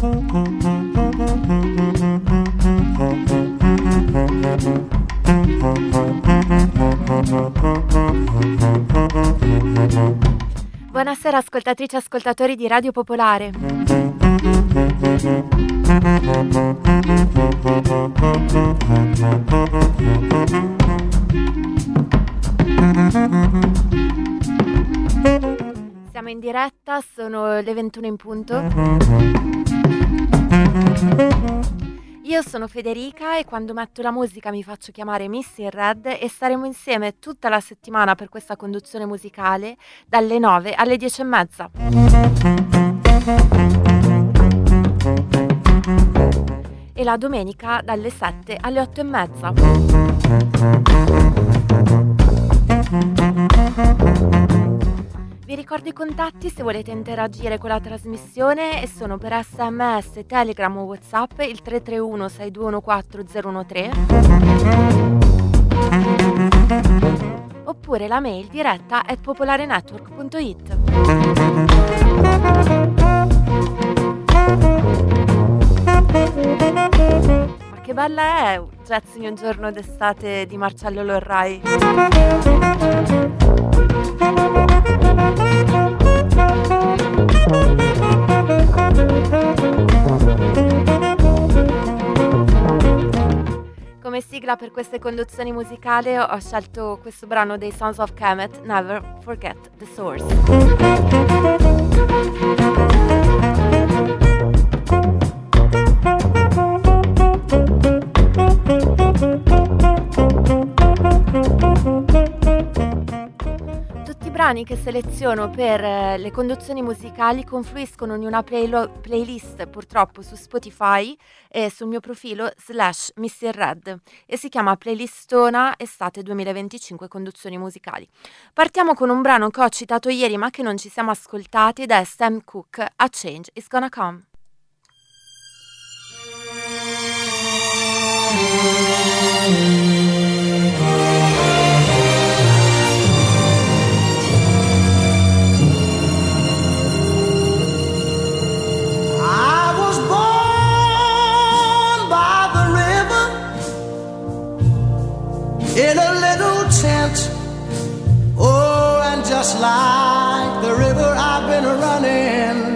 Buonasera ascoltatrici e ascoltatori di Radio Popolare. Siamo in diretta, sono le 21 in punto. Io sono Federica e quando metto la musica mi faccio chiamare Miss in Red e staremo insieme tutta la settimana per questa conduzione musicale dalle 9 alle 10:30. E la domenica dalle 7 alle 8:30. Vi ricordo i contatti se volete interagire con la trasmissione e sono per SMS, Telegram o WhatsApp il 331 6214 013 oppure la mail diretta @popolarenetwork.it. Ma che bella è Jazz in un giorno d'estate di Marcello Lorrai. Come sigla per queste conduzioni musicali ho scelto questo brano dei Sons of Kemet, Never Forget the Source. Brani che seleziono per le conduzioni musicali confluiscono in una playlist purtroppo su Spotify e sul mio profilo /MissInRed e si chiama Playlistona Estate 2025 Conduzioni Musicali. Partiamo con un brano che ho citato ieri ma che non ci siamo ascoltati ed è Sam Cooke, A Change Is Gonna Come. In a little tent, oh, and just like the river I've been running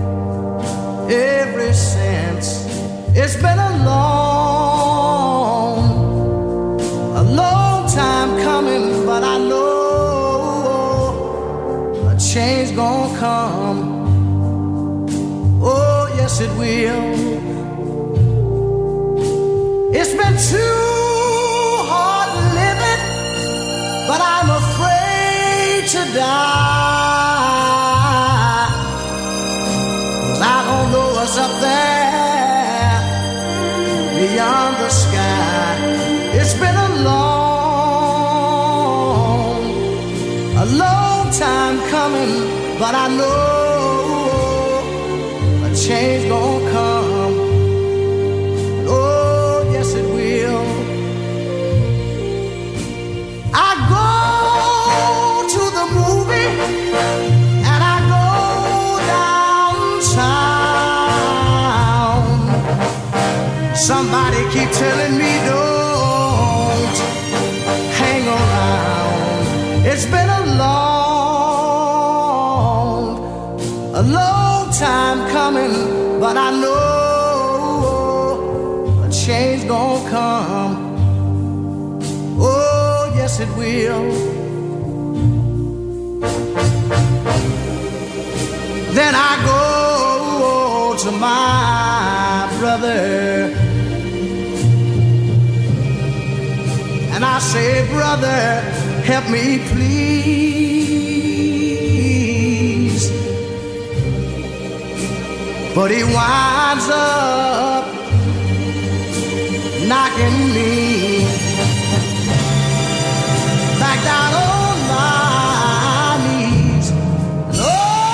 ever since. It's been a long time coming, but I know a change gonna come. Oh, yes it will. It's been too but I'm afraid to die, 'cause I don't know what's up there beyond the sky. It's been a long time coming, but I know a change gonna come. Oh, yes it will. I go to the movie and I go downtown. Somebody keep telling me don't hang around. It's been a long time coming, but I know a change gonna come. Oh, yes it will. Then I go to my brother and I say, brother, help me please. But he winds up knocking me back down on my knees. Oh,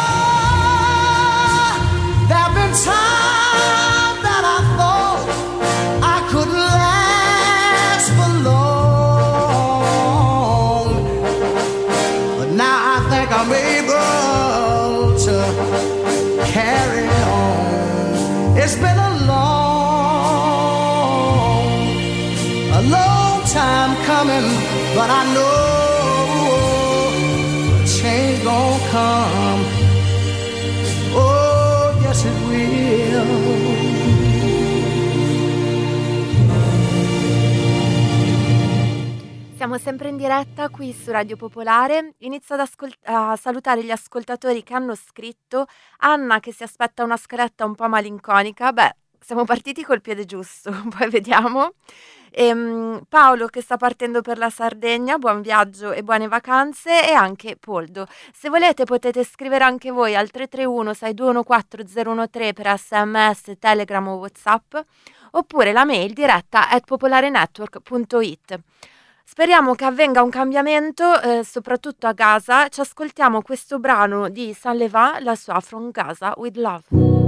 there've been times that I thought I could last for long, but now I think I'm able to carry on. It's been a long time coming, but I know change gon' come. Oh, yes it will. Siamo sempre in diretta qui su Radio Popolare. Inizio a salutare gli ascoltatori che hanno scritto. Anna che si aspetta una scaletta un po' malinconica. Beh, siamo partiti col piede giusto, poi vediamo. Paolo che sta partendo per la Sardegna, buon viaggio e buone vacanze, e anche Poldo. Se volete potete scrivere anche voi al 331 6214013 per SMS, Telegram o WhatsApp, oppure la mail diretta @popolarenetwork.it. Speriamo che avvenga un cambiamento, soprattutto a Gaza. Ci ascoltiamo questo brano di Saint Levant, la sua From Gaza with Love.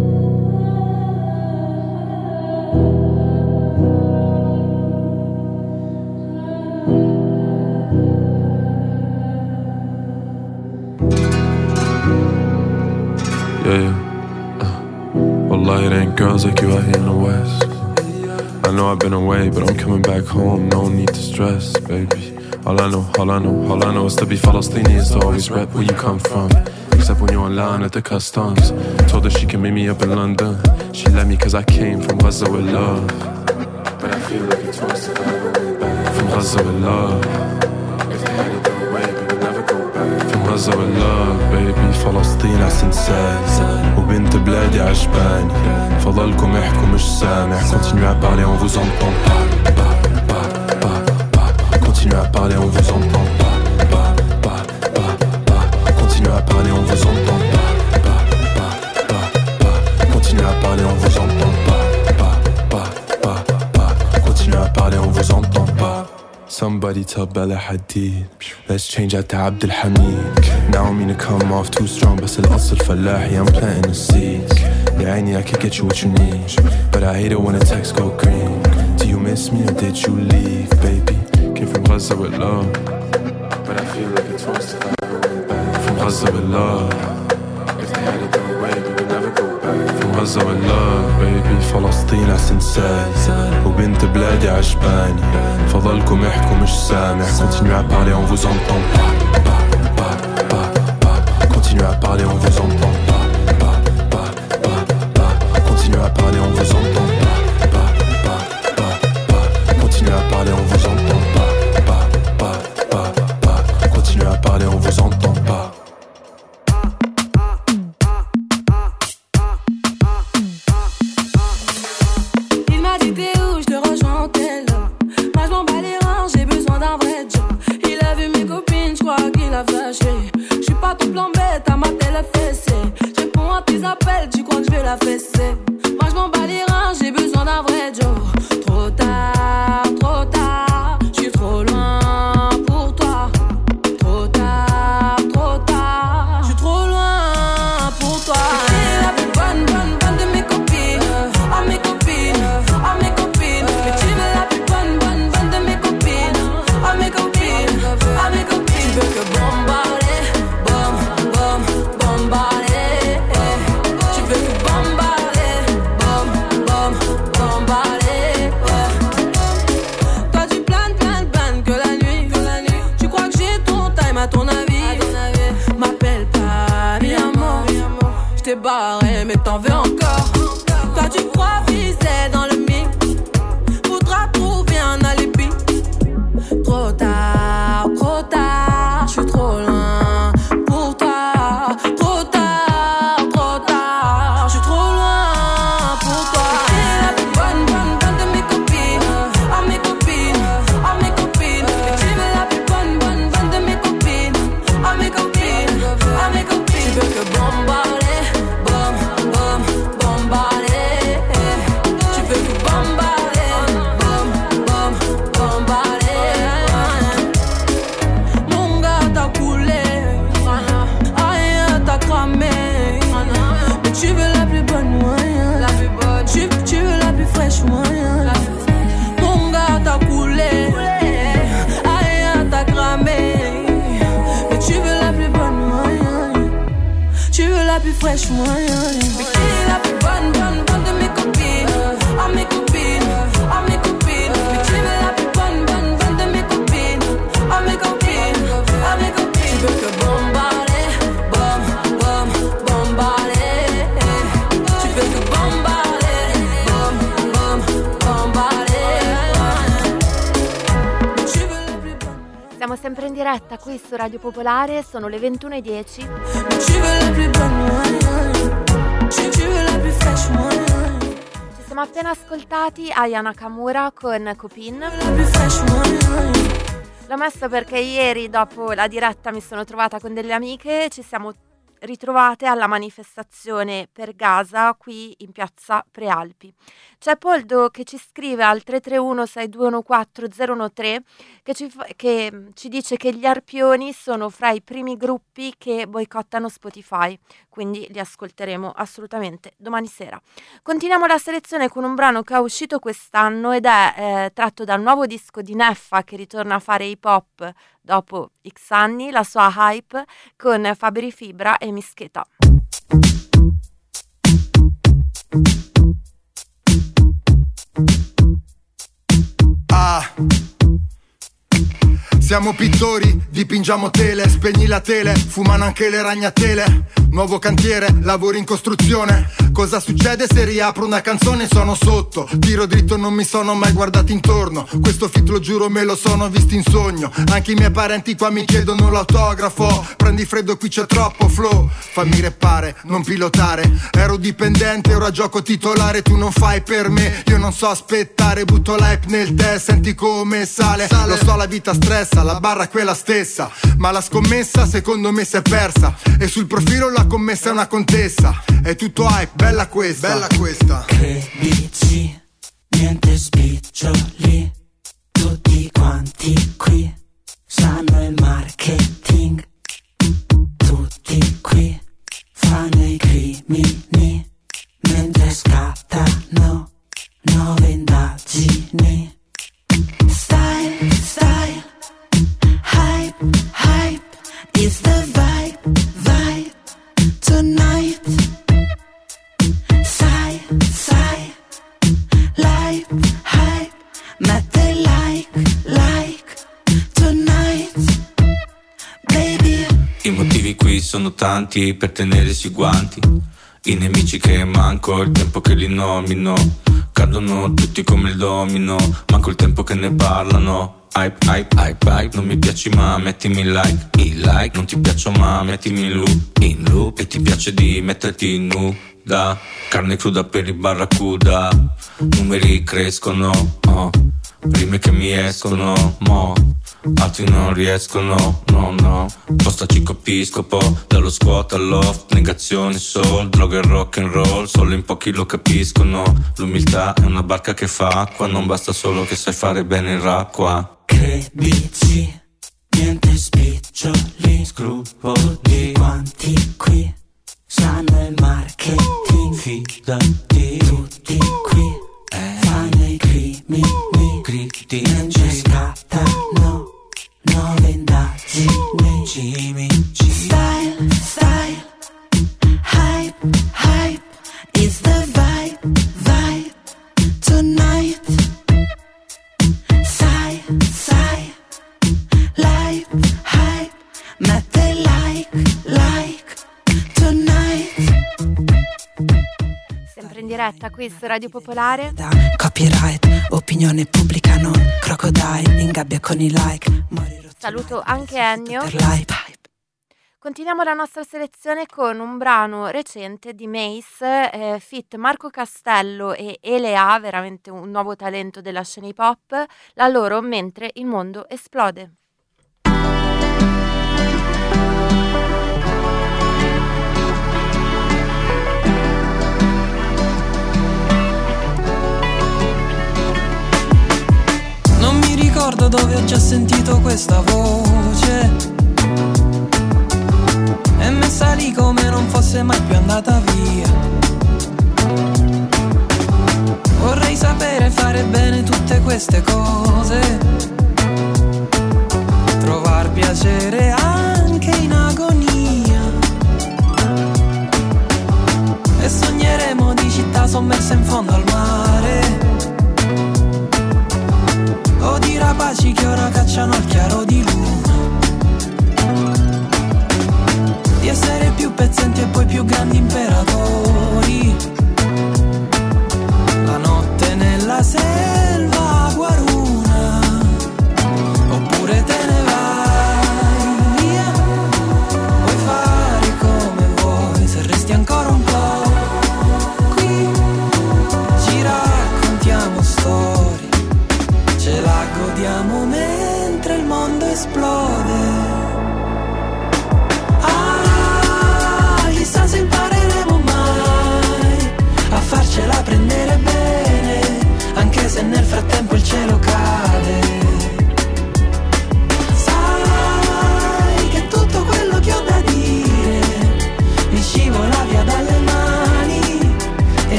Yeah. Wallahi, it ain't girls like you out here in the West. I know I've been away, but I'm coming back home. No need to stress, baby. All I know is to be Palestinian, is to always rep where you come from. Except when you're online at the customs. Told her she can meet me up in London. She let me cause I came from Gaza with love. But I feel like it's twice that I went back. From Gaza with love. If they had it their way, we would never go back. From Gaza with love, baby. فلسطين أحسن سال وبنت بلادي عجباني. فضلكم احكوا مش سامع. Continuez à parler, on vous entend pas. Continuez à parler, on vous entend pas. Continuez à parler, on vous entend pas. Continuez à parler, on vous entend pas. Continuez à parler, on vous entend pas. Somebody tell Bella Hadid, let's change out to Abdul Hamid. Now I mean to come off too strong, بس الأصل فلاحي, I'm planting the seeds. Yeah, I need, I could get you what you need, but I hate it when the texts go green. Do you miss me or did you leave, baby? Came from Gaza with love, but I feel like it's worse if I went back. From Gaza with love, if they had it their way, we would never go back. From Gaza with love, baby. فلسطين أحسن سال وبنت بلادي عجباني. فضلكم احكوا مش سامع. Continuez à parler, on vous entend pas. Continuez à parler, on vous entend pas. Continuez à parler, on vous entend pas. Continuez à parler, on vous entend pas. Continuez à parler, on vous entend pas. Il m'a dit t'es où, je te rejoins en tel. Moi je m'en bats les reins, j'ai besoin d'un vrai job. Il a vu mes copines, je crois qu'il a flashé. Je suis pas ton plan bête, à ma télé fessée. Je réponds à tes appels, tu crois que je vais la fesser. Moi je m'en bats les reins, j'ai besoin d'un vrai job. Trop tard, je suis trop loin pour toi. Trop tard, je suis trop loin pour toi. T'es la plus bonne de mes copines. Ah mes copines, mais tu veux la plus bonne de mes copines. Ah mes copines, tu veux que bombarder, bombarder. Tu veux que bombarder, bombarder. Toi tu planes que la nuit. Tu crois que j'ai ton time à ton avis. M'appelle pas mi amor. Je t'ai barré mais t'en veux encore. Toi tu crois viser dans le mille. Faudra trouver un alibi. Trop tard, je suis trop loin pour toi. Trop tard, je suis trop loin pour toi. T'es la plus bonne de mes copines. Ah mes copines, mais tu veux la plus bonne de mes copines. Ah mes copines, tu veux que bombarder, bombarder. Tu veux que bombarder, bombarder. Mon gars t'a coulé, rien t'a cramé. Mais tu veux la plus bonne moyen. Tu veux la plus fraîche moyen. Mon gars t'a coulé, rien t'a cramé. Mais tu veux la plus bonne moyen. Tu veux la plus fraîche moyen. Mais qui est la plus bonne de mes copines. Sempre in diretta qui su Radio Popolare, sono le 21:10. Ci siamo appena ascoltati Aya Nakamura con Copin. L'ho messa perché ieri, dopo la diretta, mi sono trovata con delle amiche, ci siamo ritrovate alla manifestazione per Gaza qui in piazza Prealpi. C'è Poldo che ci scrive al 331-6214-013 che ci dice che gli Arpioni sono fra i primi gruppi che boicottano Spotify, quindi li ascolteremo assolutamente domani sera. Continuiamo la selezione con un brano che è uscito quest'anno ed è tratto dal nuovo disco di Neffa, che ritorna a fare hip hop dopo X anni, la sua Hype, con Fabri Fibra e Mischeta. Siamo pittori, dipingiamo tele, spegni la tele, fumano anche le ragnatele. Nuovo cantiere, lavori in costruzione. Cosa succede se riapro una canzone? Sono sotto, tiro dritto, non mi sono mai guardato intorno. Questo fit lo giuro me lo sono visto in sogno. Anche i miei parenti qua mi chiedono l'autografo. Prendi freddo, qui c'è troppo flow. Fammi rappare, non pilotare. Ero dipendente, ora gioco titolare. Tu non fai per me, io non so aspettare. Butto l'hype nel tè, senti come sale. Lo so, la vita stressa, la barra è quella stessa, ma la scommessa secondo me si è persa. E sul profilo la commessa è una contessa. È tutto hype, bella questa, bella questa. Credici, niente spiccioli. Tutti quanti qui sanno il marketing. Tutti qui fanno i crimini mentre scattano nuove indagini. Style, style, hype, hype is the vibe, vibe tonight. Sai, sai, like, hype, mette like, like tonight, baby. I motivi qui sono tanti per tenersi i guanti. I nemici che manco il tempo che li nomino. Cadono tutti come il domino, manco il tempo che ne parlano. Hype, hype, hype, hype, non mi piaci ma mettimi like. Il like, non ti piaccio ma mettimi in loop. E ti piace di metterti nuda. Carne cruda per i barracuda. Numeri crescono, oh. Rime che mi escono, mo. Altri non riescono, no, no. Postaci episcopo, dallo squat al loft. Negazione, soul, droga e rock and roll. Solo in pochi lo capiscono. L'umiltà è una barca che fa acqua. Non basta solo che sai fare bene il rap qua. Credici, niente spiccioli. Scrupoli, quanti qui sanno il marketing. Fidati, tutti qui fanno i crimini, mentre scattano nuove indagini. Style, style, hype, hype is the vibe, vibe tonight. Sai, sai, like, hype, mette like, like tonight. Sempre in diretta qui su Radio Popolare. Copyright, opinione pubblica non crocodile, in gabbia con i like. Saluto anche Ennio. Continuiamo la nostra selezione con un brano recente di Mace, feat Marco Castello e Elea, veramente un nuovo talento della scena hip hop, la loro Mentre il mondo esplode. Non mi ricordo dove ho già sentito questa voce. È messa lì come non fosse mai più andata via. Vorrei sapere fare bene tutte queste cose, trovar piacere anche in agonia. E sogneremo di città sommerse in fondo al mare, o di rapaci che ora cacciano al chiaro di luna. Di essere più pezzenti e poi più grandi imperatori. La notte nella selva guaruna. Oppure te ne vai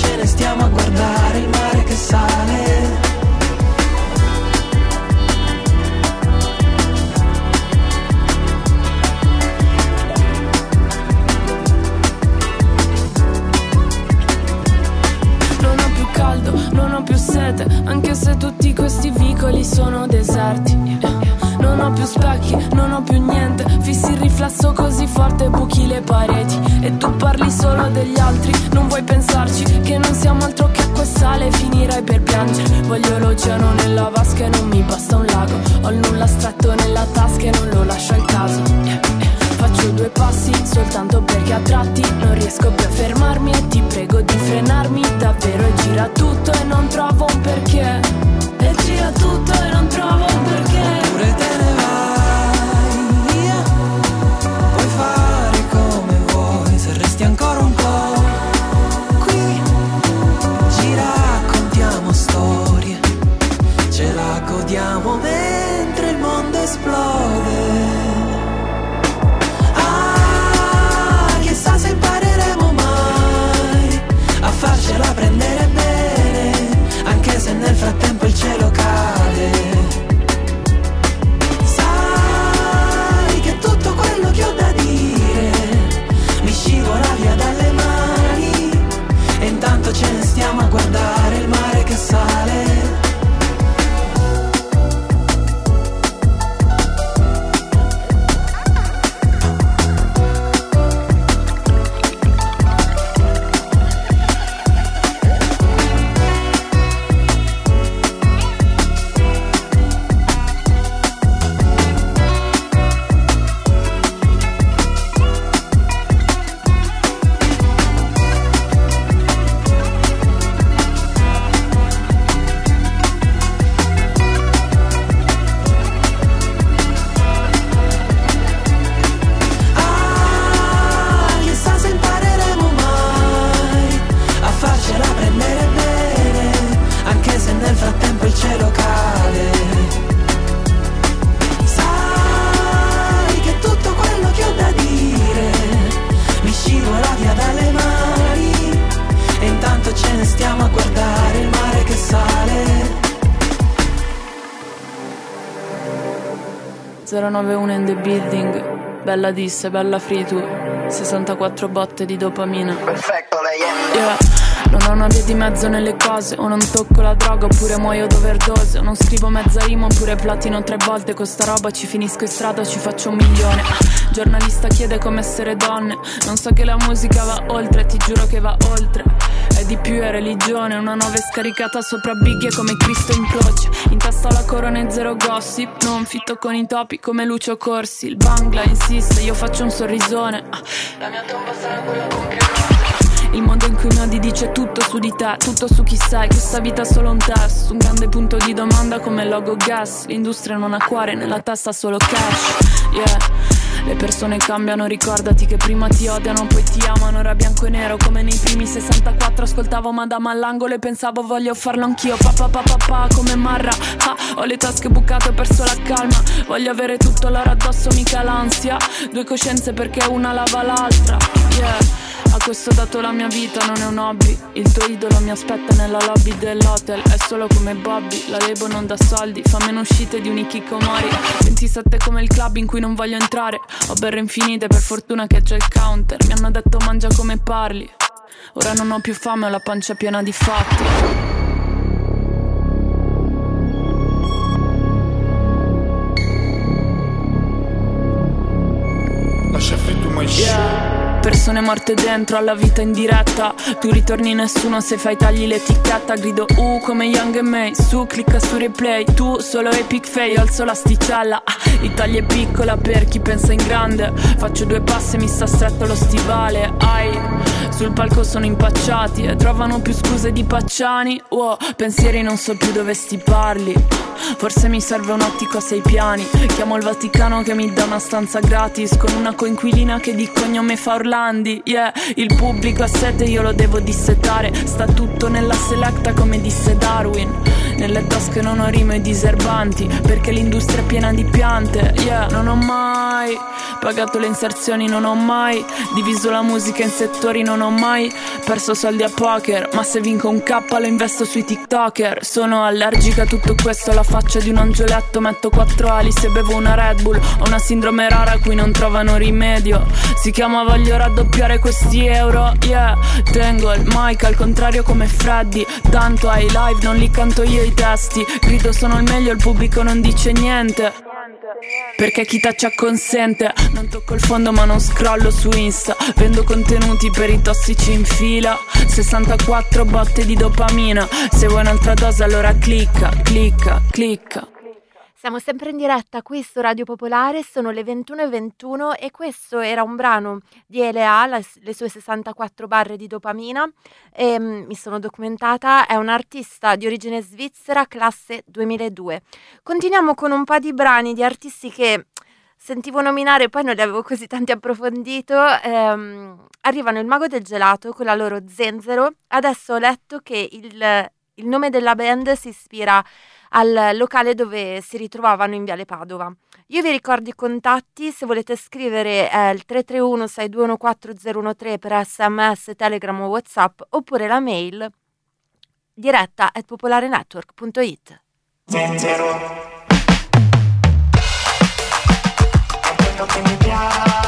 ce ne stiamo a guardare il mare che sale. Non ho più sete, anche se tutti questi vicoli sono deserti. Non ho più specchi, non ho più niente, fissi il riflesso così forte, buchi le pareti. E tu parli solo degli altri, non vuoi pensarci che non siamo altro che acqua e sale, finirai per piangere. Voglio l'oceano nella vasca e non mi basta un lago. Ho il nulla stretto nella tasca e non lo lascio al caso. Faccio 2 passi soltanto perché a tratti non riesco più a fermarmi e ti prego di frenarmi davvero. E gira tutto e non trovo un perché. E gira tutto e non trovo un perché. Pure te ne vai via, puoi fare come vuoi se resti ancora un po' qui. Ci raccontiamo storie, ce la godiamo mentre il mondo esplode. Se impareremo mai a farcela prendere bene, anche se nel frattempo il cielo cade. Sai che tutto quello che ho da dire mi scivola via dalle mani, e intanto ce ne stiamo a guardare il mare che sale. Ce ne stiamo a guardare il mare che sale. 091 in the building. Bella disse, bella free to 64 botte di dopamina. Perfetto, leyenda. Yeah. Non ho una via di mezzo nelle cose, o non tocco la droga oppure muoio d'overdose, o non scrivo mezza rima oppure platino 3 volte. Con sta roba ci finisco in strada, ci faccio 1 milione. Giornalista chiede come essere donne, non so che la musica va oltre, ti giuro che va oltre. È di più, è religione, una 9 scaricata sopra Biggie come Cristo in croce. In testa la corona e 0 gossip, non fitto con i topi come Lucio Corsi. Il Bangla insiste, io faccio un sorrisone. La mia tomba sarà quella con più rose. Il mondo in cui Nodi dice tutto su di te, tutto su chi sei, questa vita è solo un test. Un grande punto di domanda come il logo gas. L'industria non ha cuore, nella testa solo cash. Yeah. Le persone cambiano, ricordati che prima ti odiano, poi ti amano. Era bianco e nero come nei primi 64. Ascoltavo Madama all'angolo e pensavo voglio farlo anch'io. Pa come Marra, ho le tasche bucate, ho perso la calma. Voglio avere tutto l'oro addosso, mica l'ansia. 2 coscienze perché una lava l'altra. Yeah. A questo ho dato la mia vita, non è un hobby. Il tuo idolo mi aspetta nella lobby dell'hotel. È solo come Bobby, la label non dà soldi. Fa meno uscite di un hikikomori. 27 come il club in cui non voglio entrare. Ho berre infinite, per fortuna che c'è il counter. Mi hanno detto mangia come parli. Ora non ho più fame, ho la pancia piena di fatti. Lascia fritto mai Persone morte dentro alla vita in diretta. Tu ritorni nessuno se fai tagli l'etichetta. Grido come Young and May. Su clicca su replay. Tu solo epic fail. Alzo l'asticella. L'Italia è piccola per chi pensa in grande. Faccio 2 passi e mi sta stretto lo stivale. Sul palco sono impacciati e trovano più scuse di Pacciani. Pensieri non so più dove sti parli. Forse mi serve un attico a 6 piani. Chiamo il Vaticano che mi dà una stanza gratis con una coinquilina che di cognome fa Orlandi. Yeah, il pubblico ha sete, io lo devo dissetare. Sta tutto nella selecta come disse Darwin. Nelle tasche non ho rime diserbanti perché l'industria è piena di piante. Yeah, non ho mai pagato le inserzioni, non ho mai diviso la musica in settori, non ho ho mai perso soldi a poker, ma se vinco un K lo investo sui TikToker. Sono allergica a tutto questo, alla faccia di un angioletto metto 4 ali se bevo una Red Bull. Ho una sindrome rara a cui non trovano rimedio, si chiama voglio raddoppiare questi euro, yeah. Tengo il mic al contrario come Freddy, tanto ai live non li canto io i testi. Grido sono il meglio, il pubblico non dice niente, perché chi taccia consente. Non tocco il fondo ma non scrollo su Insta, vendo contenuti per i tossici in fila. 64 botte di dopamina, se vuoi un'altra dose allora clicca, clicca, clicca. Siamo sempre in diretta qui su Radio Popolare, sono le 21:21 e questo era un brano di Elea, le sue 64 barre di dopamina. Mi sono documentata, è un artista di origine svizzera, classe 2002. Continuiamo con un po' di brani di artisti che sentivo nominare, poi non li avevo così tanti approfondito. Arrivano il Mago del Gelato con la loro Zenzero. Adesso ho letto che il nome della band si ispira al locale dove si ritrovavano in Viale Padova. Io vi ricordo i contatti, se volete scrivere il 331 621 4013 per SMS, Telegram o WhatsApp, oppure la mail diretta@popolarenetwork.it. Zenzero, è quello che mi piace.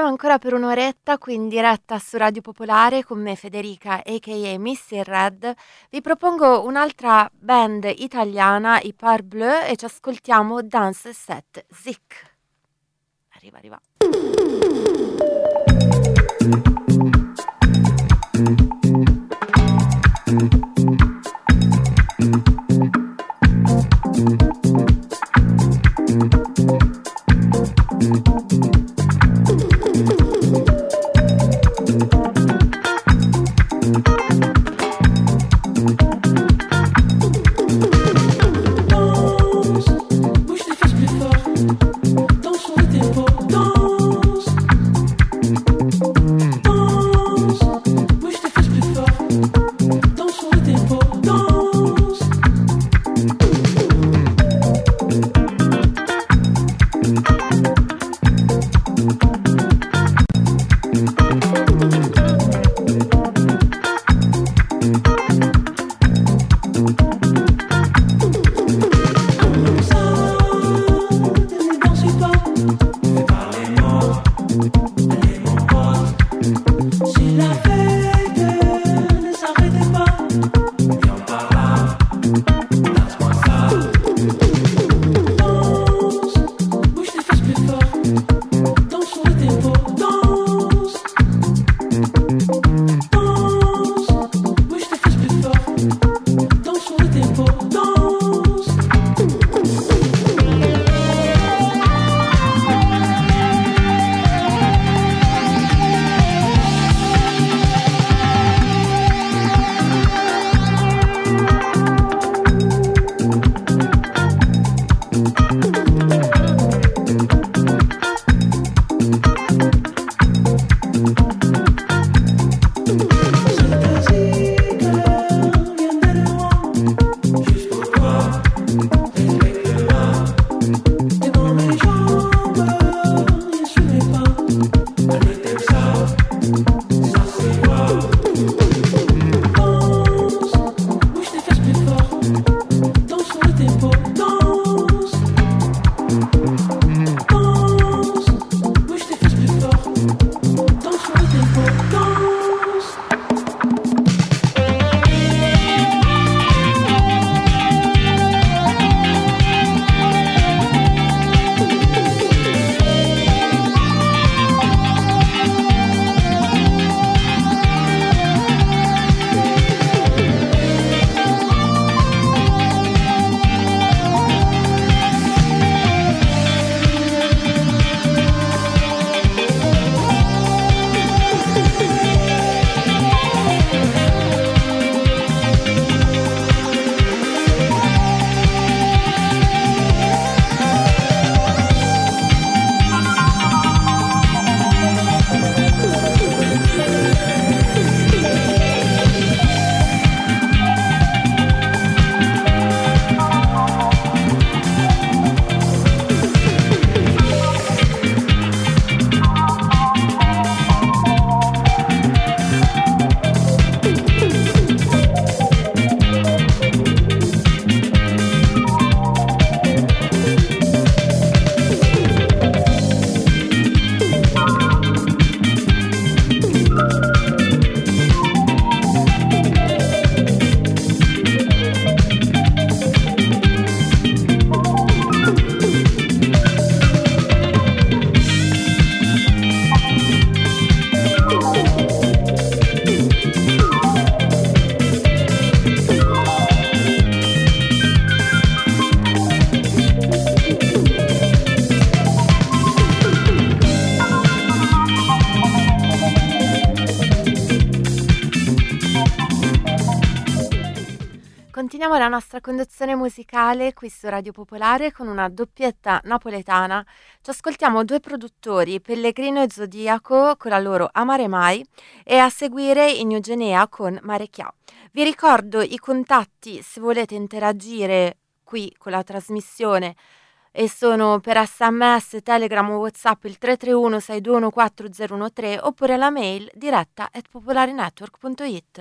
insieme ancora per un'oretta qui in diretta su Radio Popolare con me Federica a.k.a. Missy Red. Vi propongo un'altra band italiana, i Parbleu, e ci ascoltiamo Dance Set Zik. Arriva. Continuiamo la nostra conduzione musicale qui su Radio Popolare con una doppietta napoletana. Ci ascoltiamo due produttori, Pellegrino e Zodiaco con la loro Amare Mai e a seguire in Eugenea con Marecchia. Vi ricordo i contatti se volete interagire qui con la trasmissione e sono per SMS, Telegram o WhatsApp il 331 621 4013 oppure la mail diretta@popolarenetwork.it.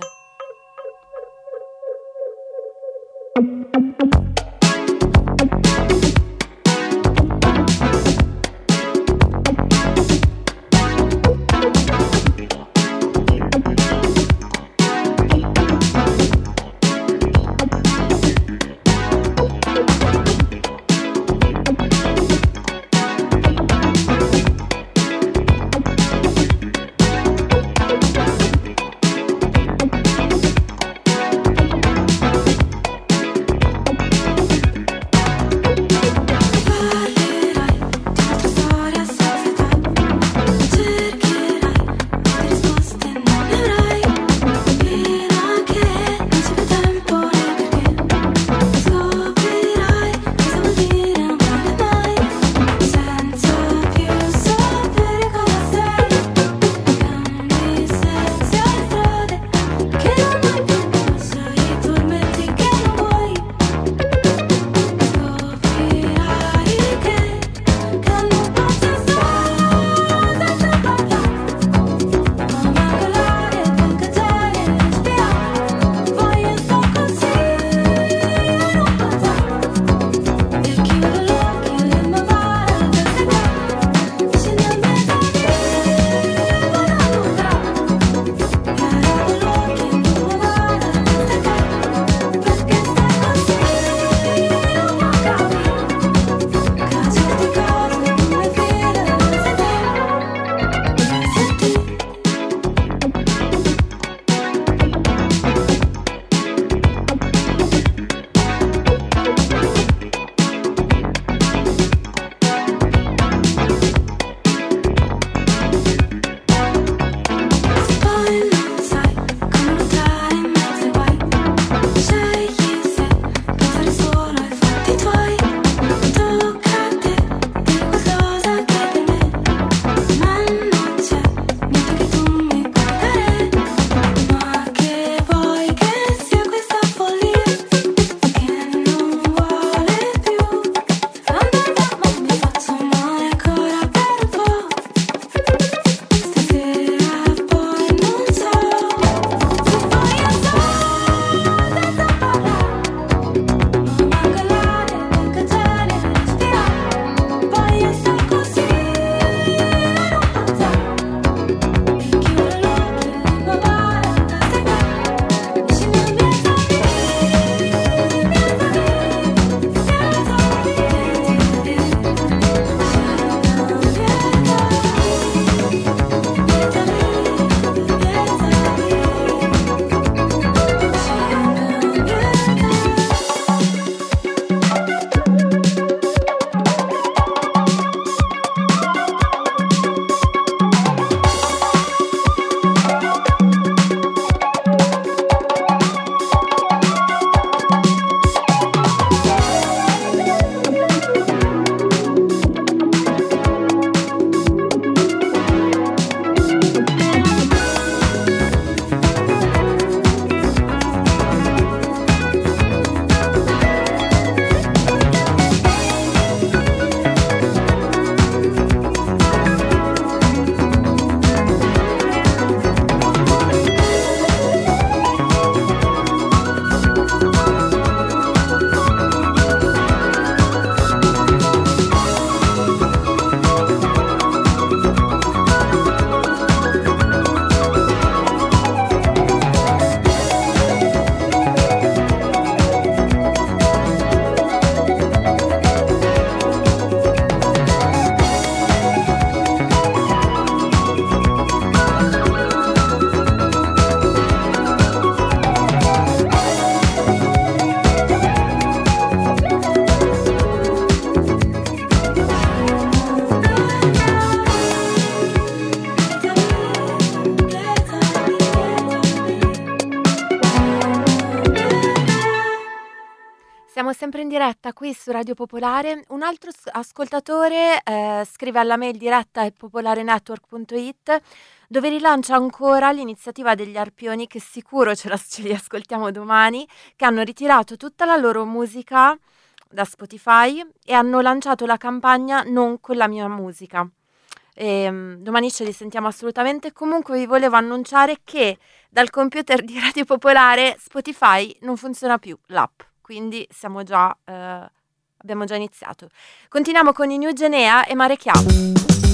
Siamo sempre in diretta qui su Radio Popolare. Un altro ascoltatore scrive alla mail diretta@popolarenetwork.it, dove rilancia ancora l'iniziativa degli Arpioni, che sicuro ce li ascoltiamo domani, che hanno ritirato tutta la loro musica da Spotify e hanno lanciato la campagna Non con la mia musica. Domani ce li sentiamo assolutamente. Comunque vi volevo annunciare che dal computer di Radio Popolare Spotify non funziona più l'app, quindi abbiamo già iniziato. Continuiamo con i New Genea e Mare Chiaro.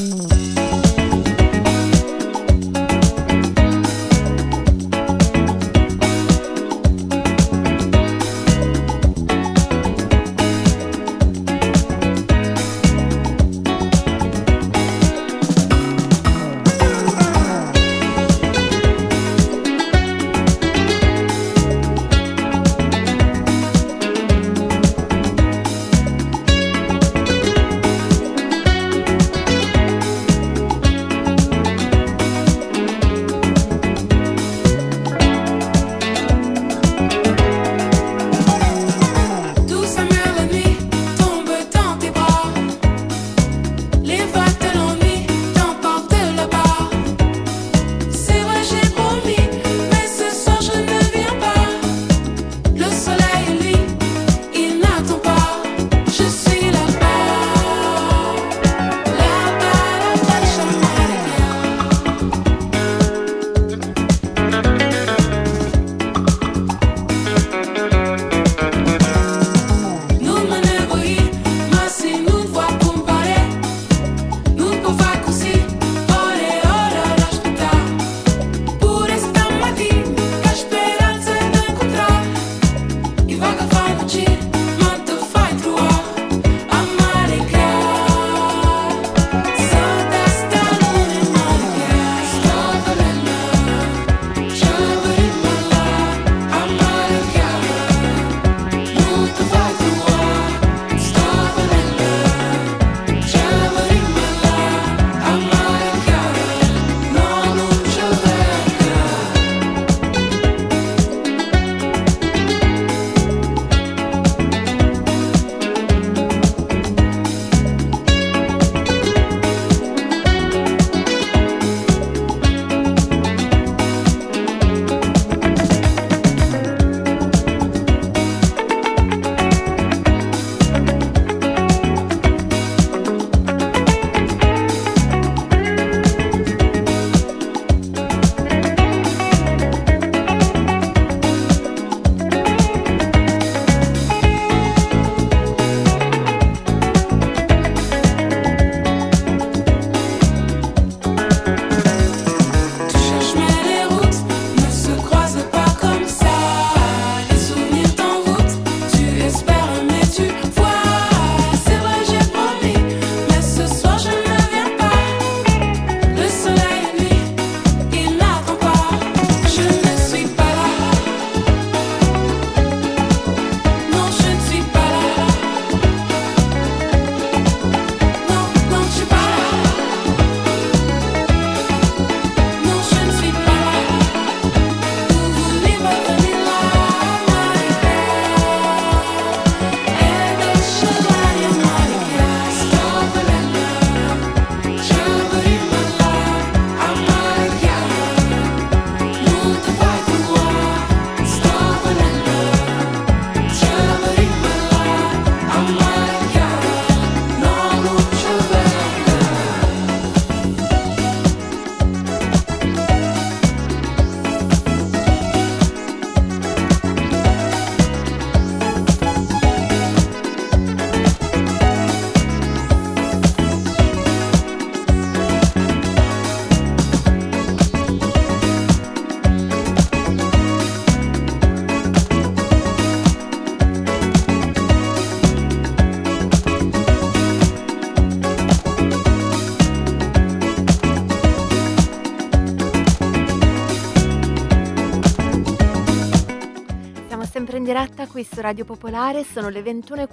in diretta qui su Radio Popolare, sono le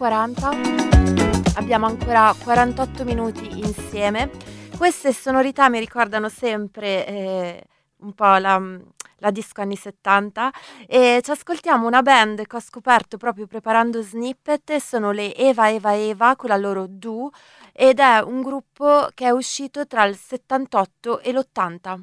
21:40, abbiamo ancora 48 minuti insieme. Queste sonorità mi ricordano sempre un po' la la disco anni 70, e ci ascoltiamo una band che ho scoperto proprio preparando Snippet, sono le Eva con la loro Do, ed è un gruppo che è uscito tra il 78 e l'80.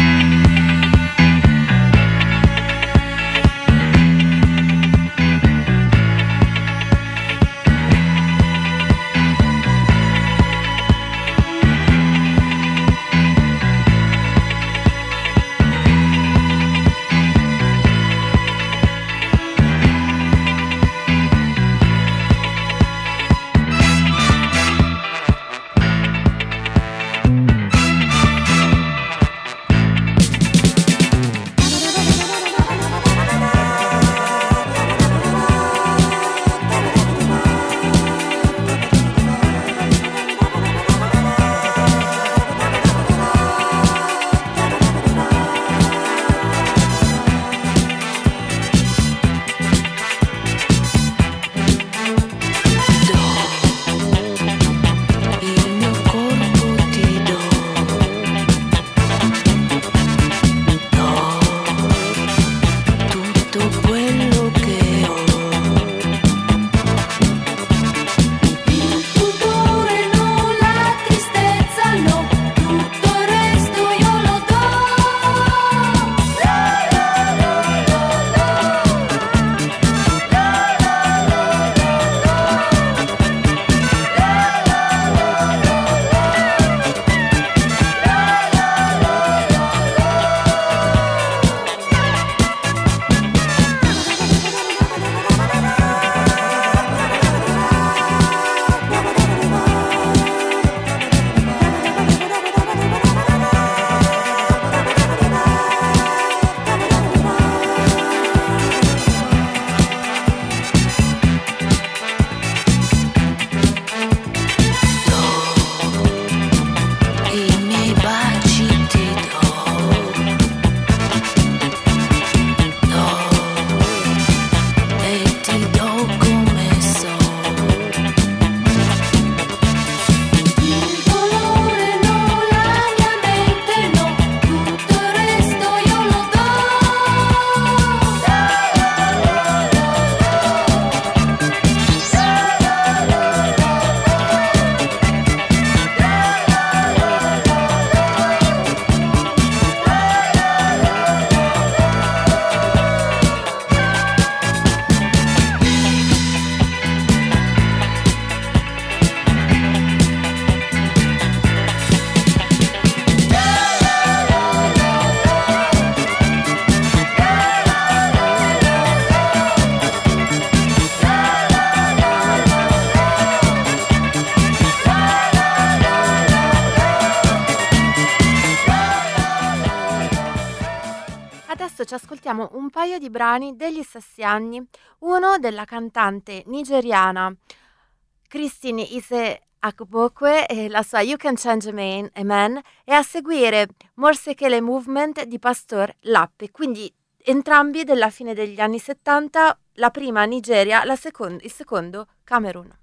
Ci ascoltiamo un paio di brani degli stessi anni, uno della cantante nigeriana Christine Ise Akbokwe e la sua You Can Change a Man, e a seguire Morsekele Movement di Pastor Lappe, quindi entrambi della fine degli anni 70, la prima Nigeria, il secondo Camerun.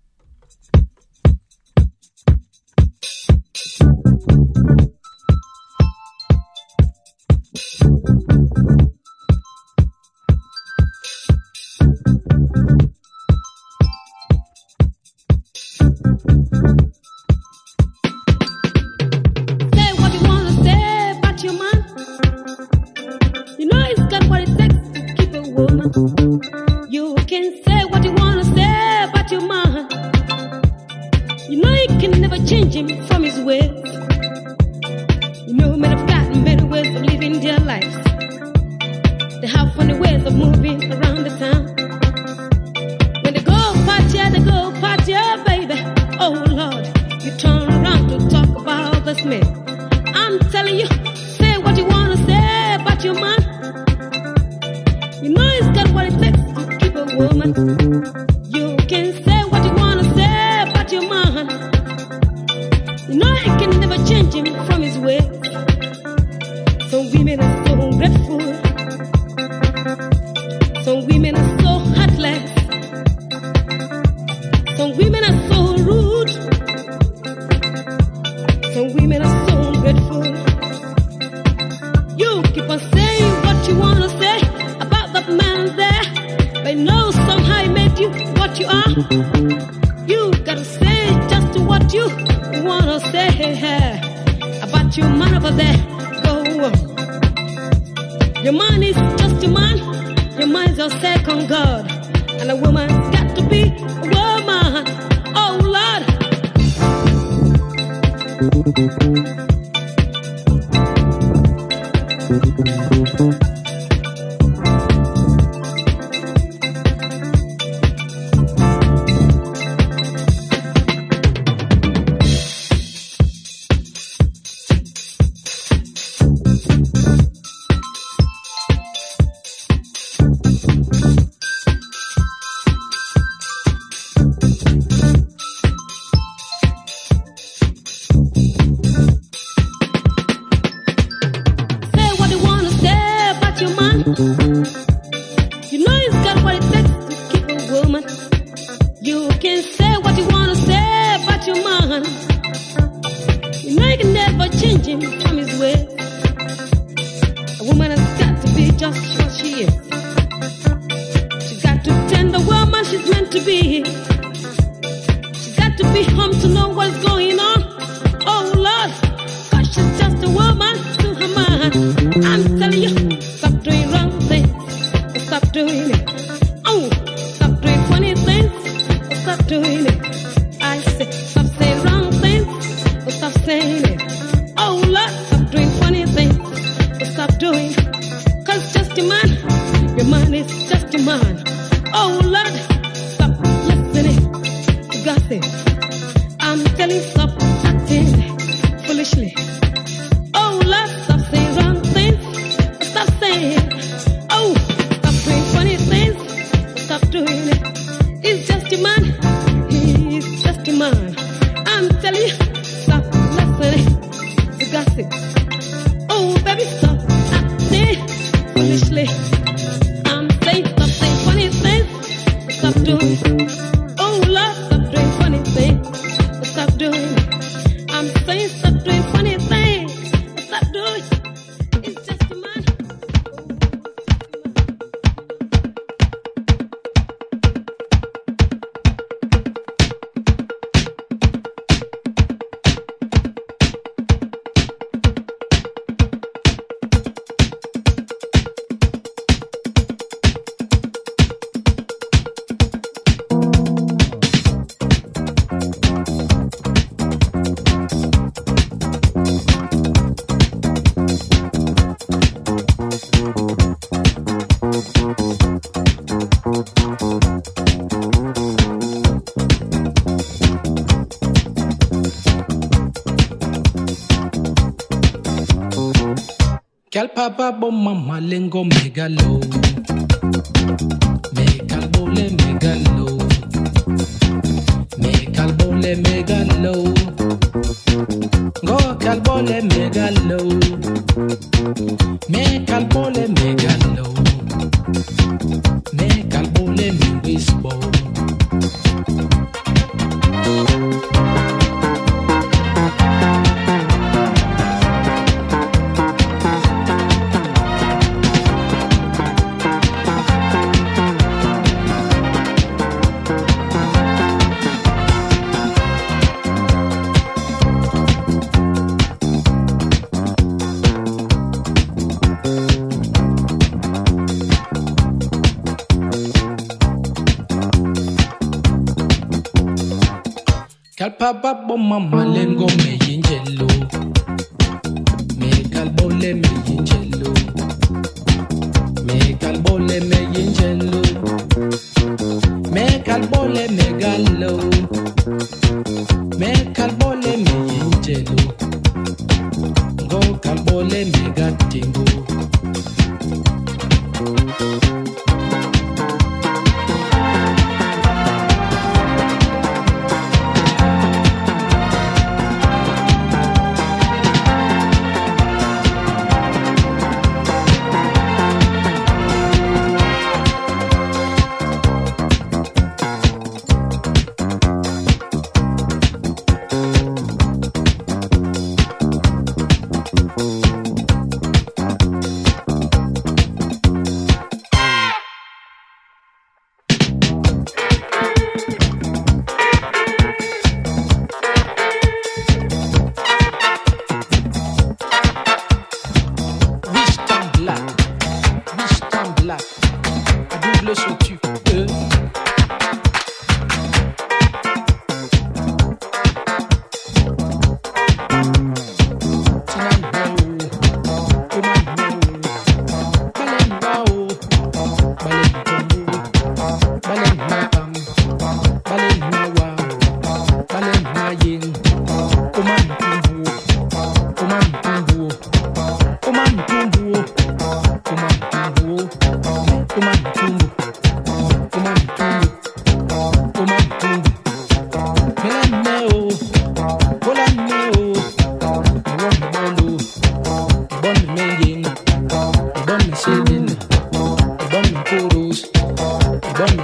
You can say what you wanna say about your man. You know you can never change him from his ways. You know men have got many ways of living their lives. They have funny ways of moving around the town. When they go party, baby. Oh Lord, you turn around to talk about this man. I'm telling you, say what you wanna say about your man. You know he's got what it takes to keep a woman. You can say what you wanna say about your man. You know you can never change him from his ways. Some women are so ungrateful. Some women are so heartless. Some women are so rude. Some women are so ungrateful. You keep on saying know somehow He made you what you are. You gotta say just what you wanna say about your man over there. Go on. Your man is just a man. Your man's your second God. And a woman's got to be a woman. Oh Lord. Papa bomma malengo megalo, megalbole megalo, megalbole megalo, go calbole megalo, megalbole megalo, megalbole mewisbo. Papa bomma malengo me yinjelo, me calbole me yinjelo, me calbole me yinjelo, me calbole me gallo, me calbole me yinjelo, go calbole me gatingo.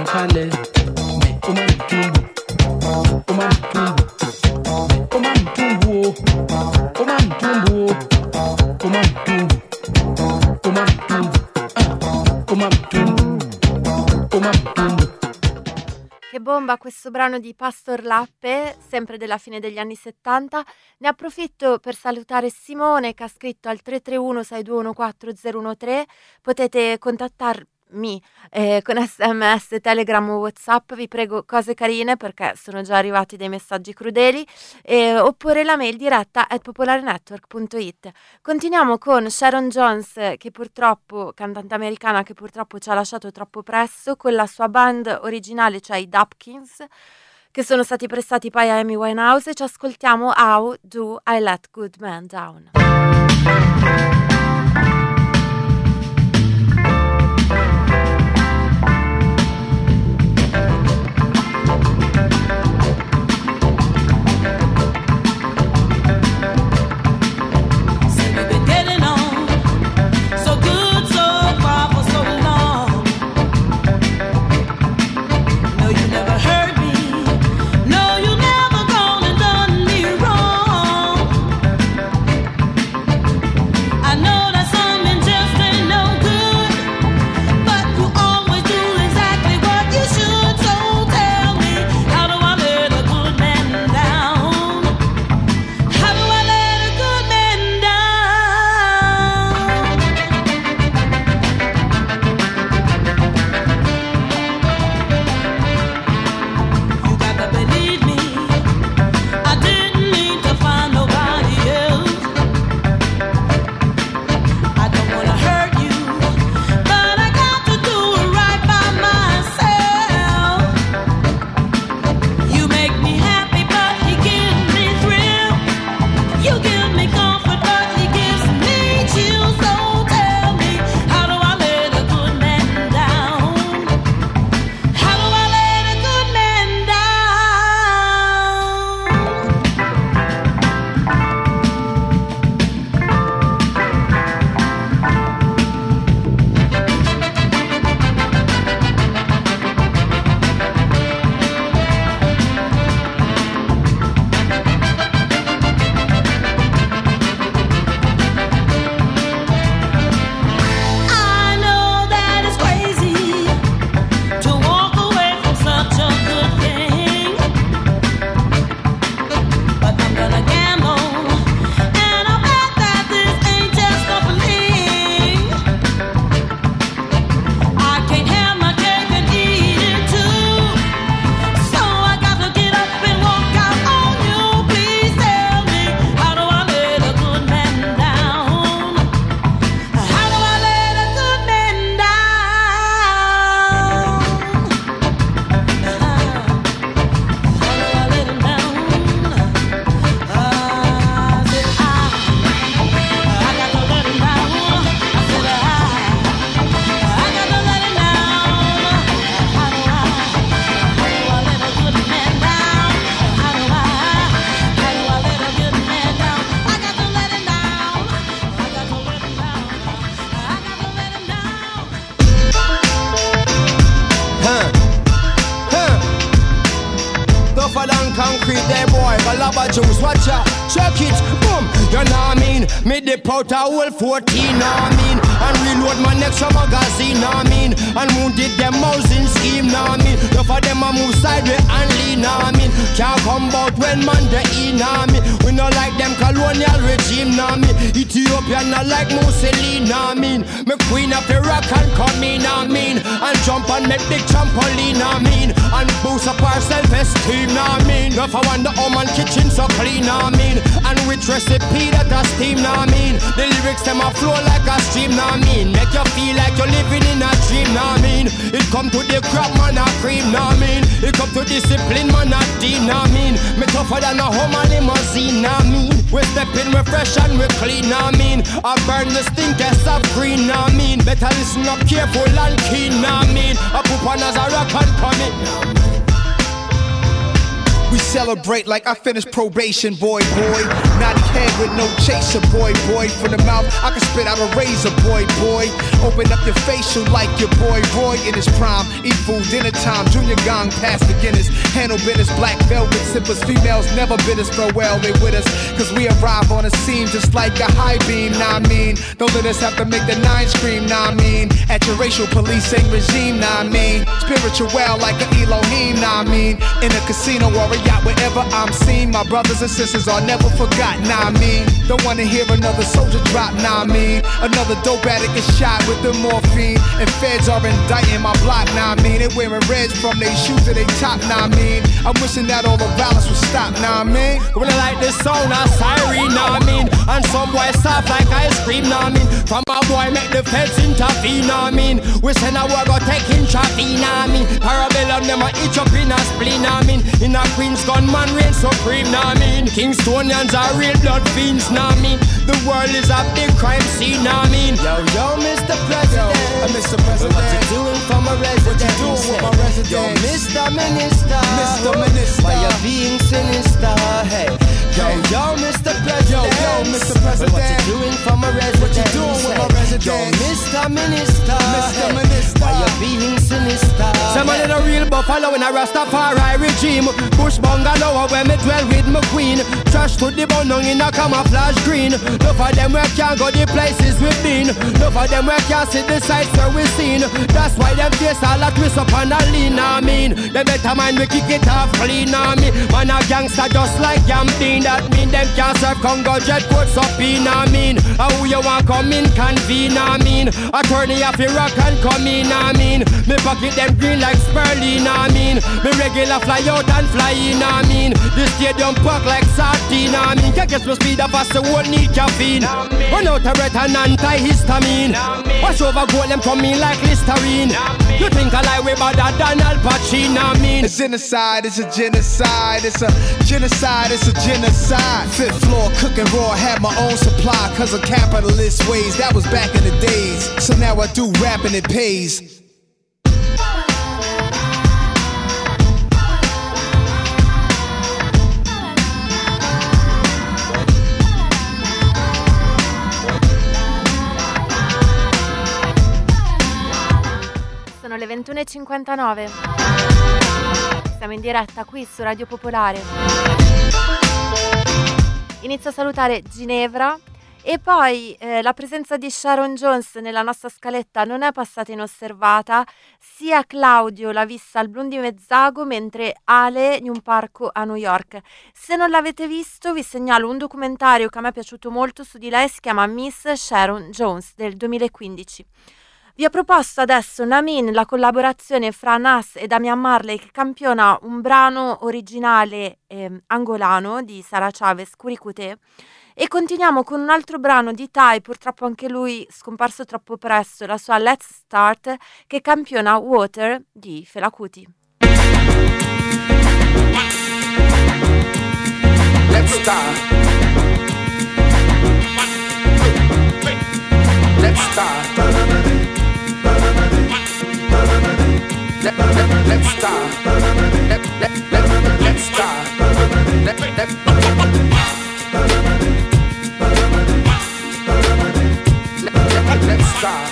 Kale, me Omamtumbu, Omamtumbu, Omamtumbu, Omamtumbu, Omamtumbu, Omamtumbu, Omamtumbu, Omamtumbu. Che bomba questo brano di Pastor Lappe, sempre della fine degli anni 70. Ne approfitto per salutare Simone che ha scritto al 331-621-4013. Potete contattarmi con SMS, Telegram o WhatsApp, vi prego, cose carine perché sono già arrivati dei messaggi crudeli, oppure la mail diretta @popolarenetwork.it. Continuiamo con Sharon Jones, che purtroppo, cantante americana che purtroppo ci ha lasciato troppo presto, con la sua band originale, cioè i Dupkins, che sono stati prestati poi a Amy Winehouse, e ci ascoltiamo How Do I Let Good Men Down. Galaba juice, watch out, check it, boom. You know what I mean? Me dip out a whole 14, know what I mean? And reload my next magazine, know what I mean? And wounded them housing scheme, know what I mean? Enough of them a move sideways and lean, know what I mean? Can't come out when man the in, know what I mean? We not like them colonial regime, know what I mean? Ethiopia not like Mussolini, know what I mean? Me queen of Iraq and come in, know what I mean? And jump and make big trampoline, know what I mean? And boost up our self-esteem, know what I mean? Enough I wonder how man kitchen so clean, know what I mean? And which recipe that a steam, know what I mean? The lyrics them a flow like a stream, know what I mean? Make you feel like you're living in a dream, know what I mean? It come to the crap man a cream, know what I mean? It come to discipline man a dean, know what I mean? Me tougher than a home and limousine, know what I mean? We step in, we fresh and we clean, know what I mean? I burn the stinkers of green, know what I mean? Better listen up careful and keen, know what I mean? I put on as a rock and come in. We celebrate like I finished probation, boy. Naughty head with no chaser, boy. From the mouth, I can spit out a razor, boy. Open up your facial like your boy Roy in his prime. Eat food, dinner time, junior gong, past beginners. Handle business, black velvet sippers. Females never bid us farewell, they with us. Cause we arrive on the scene just like a high beam, nah I mean. Don't let us have to make the nine scream, nah I mean. At your racial policing regime, nah I mean. Spiritual like an Elohim, nah I mean. In a casino or a yacht, wherever I'm seen. My brothers and sisters are never forgotten, nah I mean. Don't wanna hear another soldier drop, nah I mean. Another dope addict is shot with the morphine. And feds are indicting my block, nah I mean. They wearing reds from their shoes to their top, nah I mean. I'm wishing that all the violence would stop, nah I mean. When I like the sound of siren, nah I mean. And some boy soft like ice cream, nah I mean. From a boy make the feds intervene, nah I mean. We send a war go take in traffic, nah I mean. Parabellum them a itch up in a spleen, nah I mean. In a Queen's gunman reign supreme, nah I mean. Kingstonians are real blood fiends, nah I mean. The world is a big crime scene, nah I mean. Yo, Mr. President, Mr. President, what you doing for my resident? What you doing with my resident? Yo, Mr. Minister, Mr. Minister, why you being sinister? Hey, yo, Mr. President, yo, Mr. President, what you doing for my resident? What you doing with my resident? Yo, Mr. Minister, Mr. Minister, why you being sinister? Somebody in a real buffalo in a Rastafari regime. Bush bungalow where me dwell with my queen. Trash to the bone in a camouflage green. No for them where can't go the places we've been. No for them where can't see the sights where we've seen. That's why them face all a twist up and a lean, I mean. They better mind we kick it off clean, I mean. Man a gangster just like Yampin. That mean them can't serve Congo jet coats up in, I mean. How you want come in convene, I mean. Attorney of Iraq and come in, I mean. Me pocket them green like Sperling, I mean. Me regular fly out and fly in, I mean. The stadium park like sardine, I mean. Can't get no speed up as the world need caffeine. Run out a red and antihistamine. Wash over gold them come in like Listerine. You think I lie way better than Al Pacino, I mean. It's genocide, it's a genocide. It's a genocide, it's a genocide. Fifth floor cooking raw, had my own supply. Cause of capitalist ways, that was back in the days. So now I do rap and it pays. Sono le 21:59. Siamo in diretta qui su Radio Popolare. Inizio a salutare Ginevra e poi la presenza di Sharon Jones nella nostra scaletta non è passata inosservata. Sia Claudio l'ha vista al Blue di Mezzago mentre Ale in un parco a New York. Se non l'avete visto vi segnalo un documentario che a me è piaciuto molto su di lei, si chiama Miss Sharon Jones del 2015. Vi ho proposto adesso Namin, la collaborazione fra Nas e Damian Marley che campiona un brano originale angolano di Sara Chavez, Curicute, e continuiamo con un altro brano di Tai, purtroppo anche lui scomparso troppo presto, la sua Let's Start, che campiona Water di Fela Kuti. Let's start. Let's start. Let's start. Let's start. Let's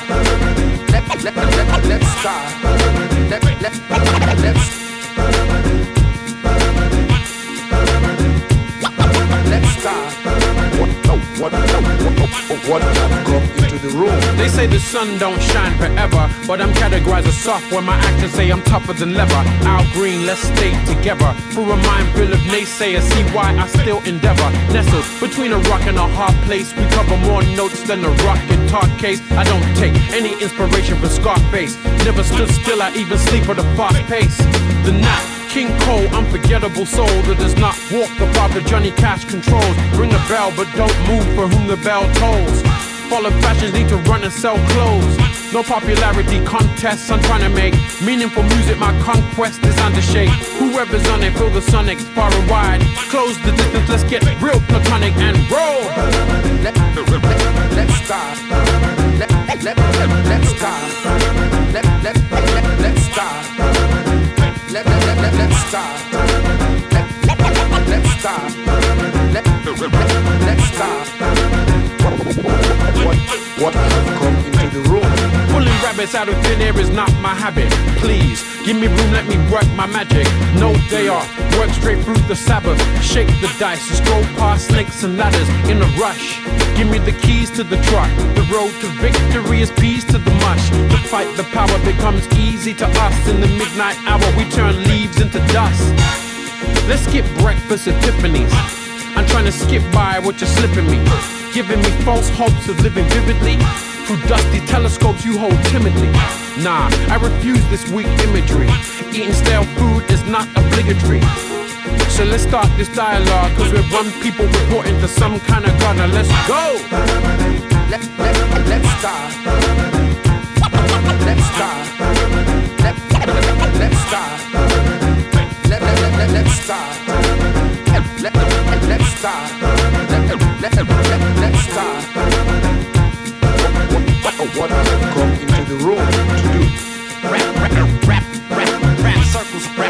What come into the room? They say the sun don't shine forever, but I'm categorized as soft when my actions say I'm tougher than leather. Al Green, let's stay together. Through a mind full of naysayers, see why I still endeavor. Nestled between a rock and a hard place, we cover more notes than a rock guitar case. I don't take any inspiration from Scarface. Never stood still, I even sleep at a fast pace. The night. King Cole, unforgettable soul that does not walk above the Johnny Cash controls. Ring the bell, but don't move for whom the bell tolls. Follow fashions, need to run and sell clothes. No popularity contests, I'm trying to make meaningful music, my conquest is under shake. Whoever's on it, feel the sonic, far and wide. Close the distance, let's get real platonic and roll. Let's start. Let's start. Let's start. Let's start. start. Let's start. What have come into the room? Pulling rabbits out of thin air is not my habit. Please, give me room, let me work my magic. No day off, work straight through the Sabbath. Shake the dice and stroll past snakes and ladders in a rush. Give me the keys to the truck. The road to victory is peas to the mush. To fight the power becomes easy to us. In the midnight hour we turn leaves into dust. Let's skip breakfast at Tiffany's. I'm trying to skip by what you're slipping me. Giving me false hopes of living vividly. Through dusty telescopes you hold timidly. Nah, I refuse this weak imagery. Eating stale food is not obligatory. So let's start this dialogue, cause we're one people reporting to some kind of God. Now let's go! Let's start. Let's start. Let's start. Let's start. Let's start. Let's start. What have come into the room to do? Rap circles, rap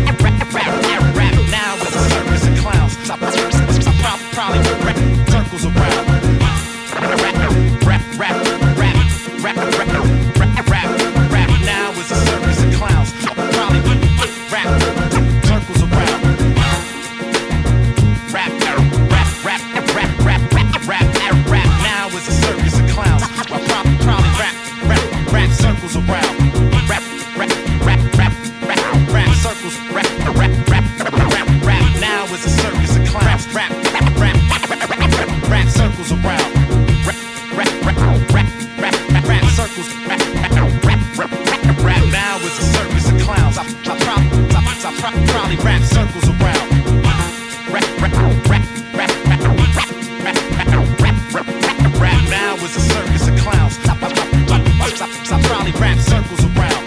now with a circus of clowns. I probably rap circles around. Rap now is a circus of clowns. Probably rap circles around. Rap now is a circus of clowns. Probably rap circles around. Rap circles. Rap now is a circus of clowns. Rap circles around. Rap circles. Rap now is a circus of clowns. I probably rap circles around. Rap now is a circus of clowns. I probably rap circles around.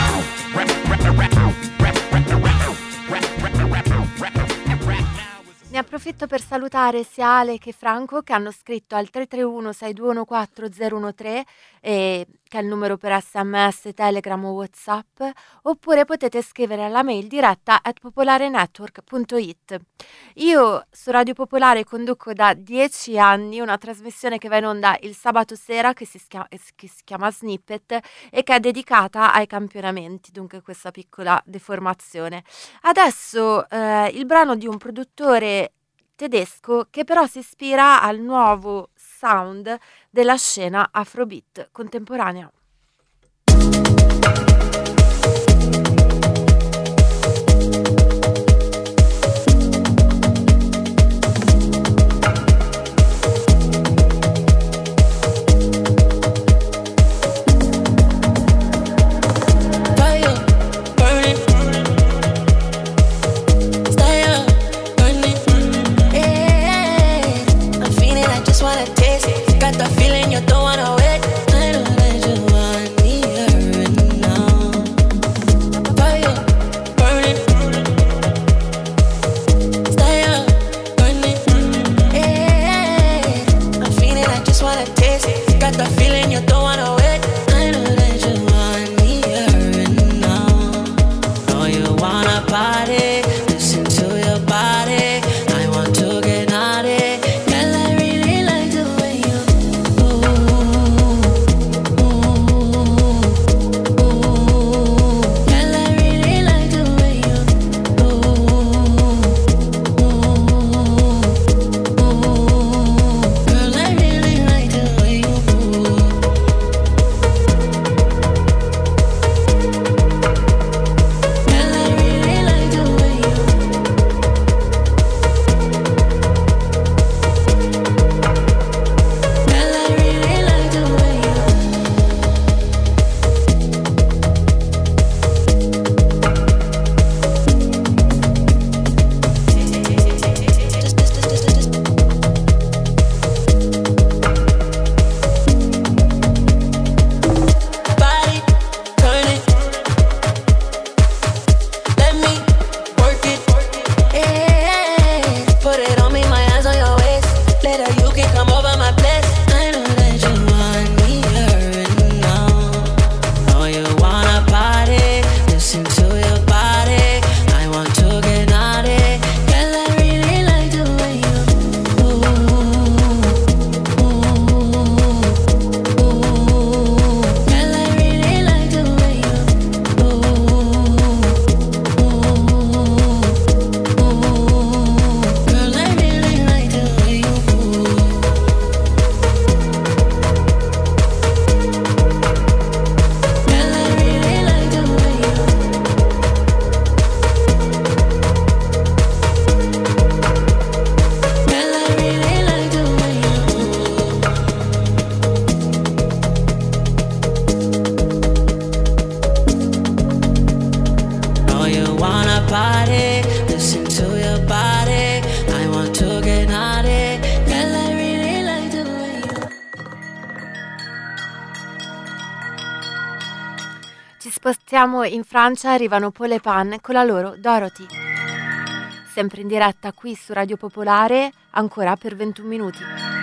Ne approfitto per salutare sia Ale che Franco che hanno scritto al 331-6214013 che è il numero per SMS, Telegram o WhatsApp, oppure potete scrivere alla mail diretta @popolarenetwork.it. Io su Radio Popolare conduco da 10 anni una trasmissione che va in onda il sabato sera che si chiama Snippet e che è dedicata ai campionamenti, dunque questa piccola deformazione. Adesso il brano di un produttore tedesco che però si ispira al nuovo sound della scena Afrobeat contemporanea. Girl, I really like the way wanna party, listen to your body. I want to get naughty. Girl, I really like the way you. Ci spostiamo in Francia, arrivano Paul et Pan con la loro Dorothy. Sempre in diretta qui su Radio Popolare, ancora per 21 minuti.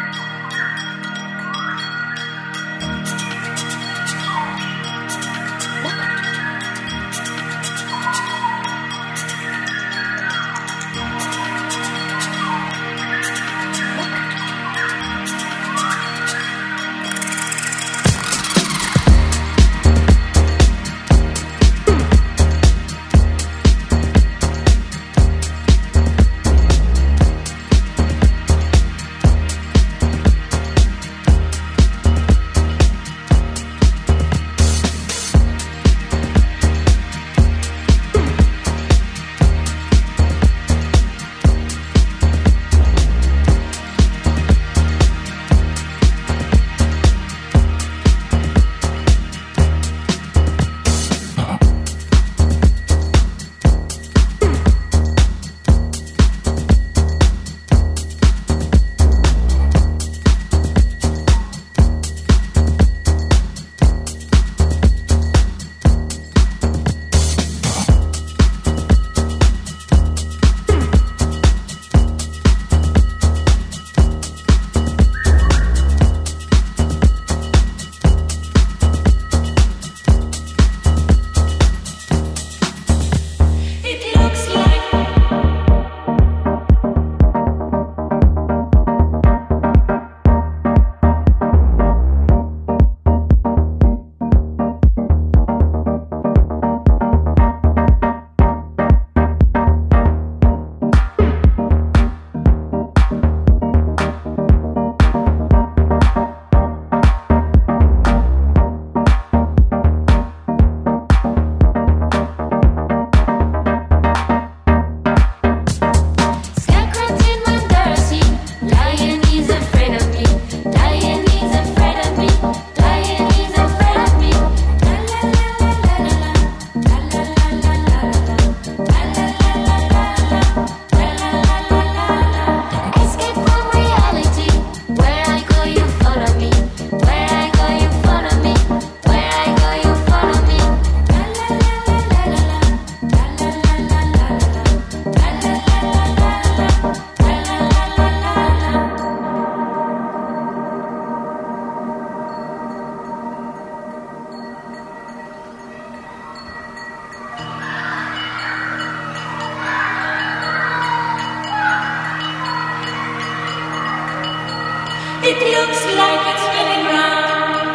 It looks like it's spinning round.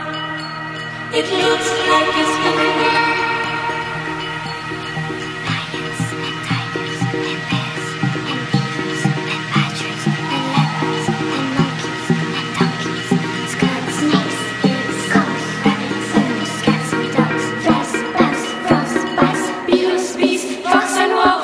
It looks like it's spinning round. Lions and tigers and bears and beavers and badgers and leopards and monkeys and donkeys, skunks, snakes, pigs, goats, rabbits, moose, cats and dogs, frogs, bats, frogs, bats, beetles, bees, fox and wolf.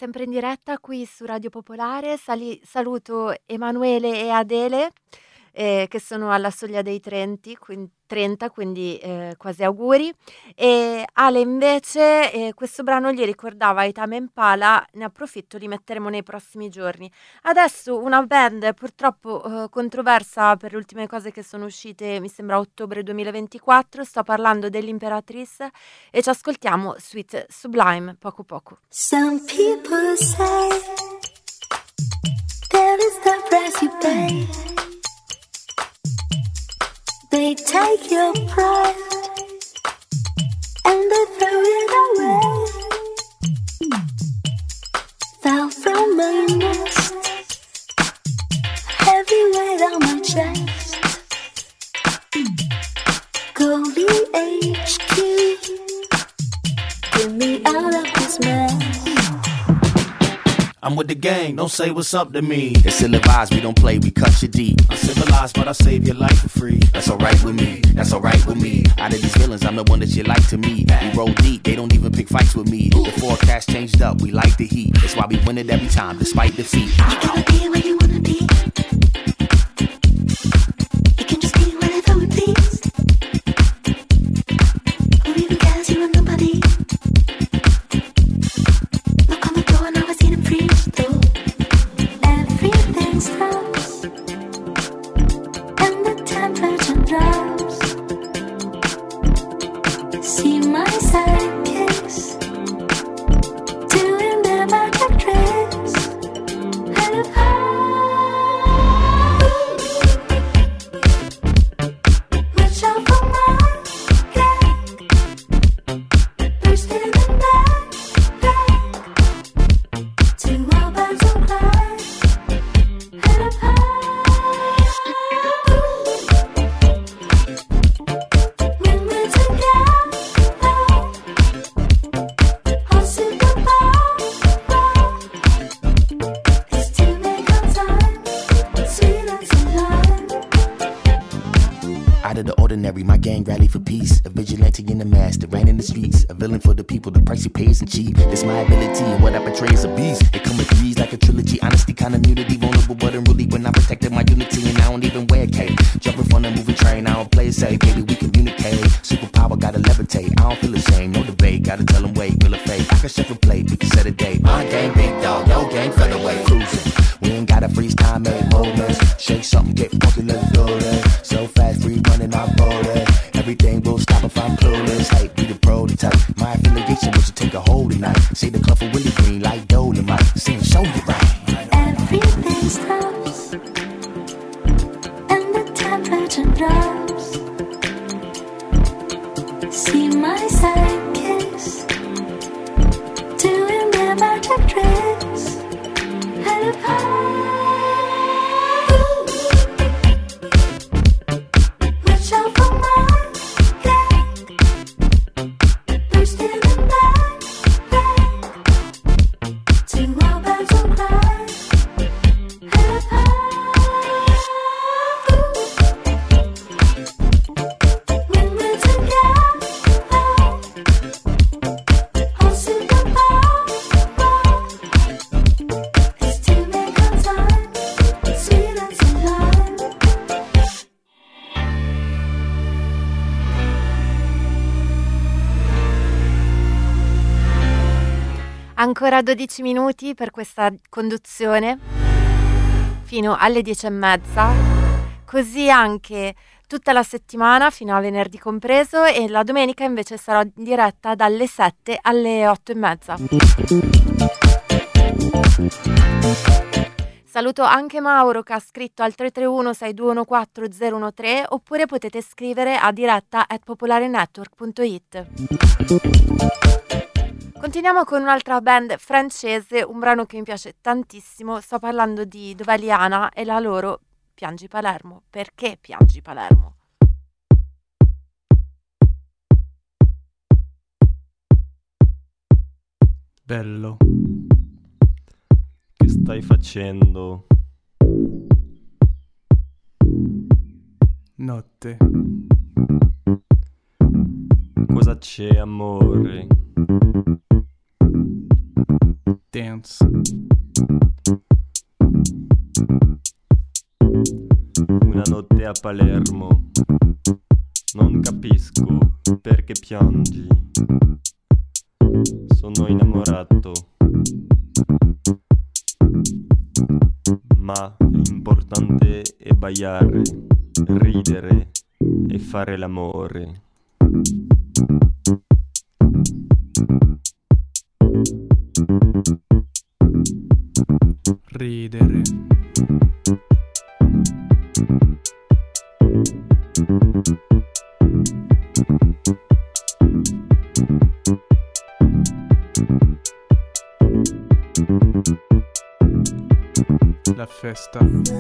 sempre in diretta qui su Radio Popolare. Saluto Emanuele e Adele che sono alla soglia dei 30, quindi quasi auguri. E Ale invece questo brano gli ricordava i Tame Impala, ne approfitto, li metteremo nei prossimi giorni. Adesso una band purtroppo controversa per le ultime cose che sono uscite, mi sembra ottobre 2024, sto parlando dell'Imperatrice e ci ascoltiamo Sweet Sublime poco poco. Some people say there is the price you pay. They take your pride and they throw it away. Fell from my nest, heavy weight on my chest. Go VHQ, get me out of this mess. I'm with the gang, don't say what's up to me. It's ill advised, we don't play, we cut you deep. I'm civilized, but I save your life for free. That's alright with me, that's alright with me. Out of these villains, I'm the one that you like to meet. We roll deep, they don't even pick fights with me. The forecast changed up, we like the heat. That's why we win it every time, despite defeat. You gotta be where you wanna be. You can just be whatever we please. Who even cares, you are nobody. Knock on the door and I was in a preach. Everything stops and the temperature drops. See my sidekicks doing their magic tricks. And if watch out for my gang, bursting in back, to all birds and cry. And if when we're together, I'll sit the bar. It's to make our time sweet and sublime. Out of the ordinary, my gang rally for peace. A vigilante in the mask that ran in the streets. A villain for the people, the price you pay isn't cheap. It's my ability and what I portray is a beast. It come with threes like a trilogy. Honesty, kind of immunity, vulnerable but unruly. When I protected my unity and I don't even wear a cape. Jumping from the moving train, I don't play it safe. Baby, we communicate. Superpower, gotta levitate. I don't feel ashamed, no debate. Gotta tell them wait, real or fake. I can shift and play, we can set a date. My gang, big dog, your gang, featherweight. Cruising. We ain't gotta freeze time, make moments. Shake something, get funky, let's do it. So fast, free running, I'm bored. Everything will stop if I'm clueless. Hey, be the prototype. My affiliation was to take a hold tonight. See the club for Willie Green like Dolomite. Sing, show you right. Everything stops and the temperature drops. See my sidekicks doing their magic tricks. And if watch out for my gang, bursting in back, to all birds will cry. And if when we're together, I'll sit the bar. It's to make our time sweet and sublime. Ancora 12 minuti per questa conduzione fino alle 10:30, così anche tutta la settimana fino a venerdì compreso, e la domenica invece sarò in diretta dalle 7 alle 8:30. Saluto anche Mauro che ha scritto al 331-6214013, oppure potete scrivere a diretta@popolarenetwork.it. Continuiamo con un'altra band francese, un brano che mi piace tantissimo. Sto parlando di Dovaliana e la loro Piangi Palermo. Perché Piangi Palermo? Bello, che stai facendo? Notte. Cosa c'è, amore? Dance. Una notte a Palermo, non capisco perché piangi. Sono innamorato, ma l'importante è ballare, ridere e fare l'amore. Ridere. La festa.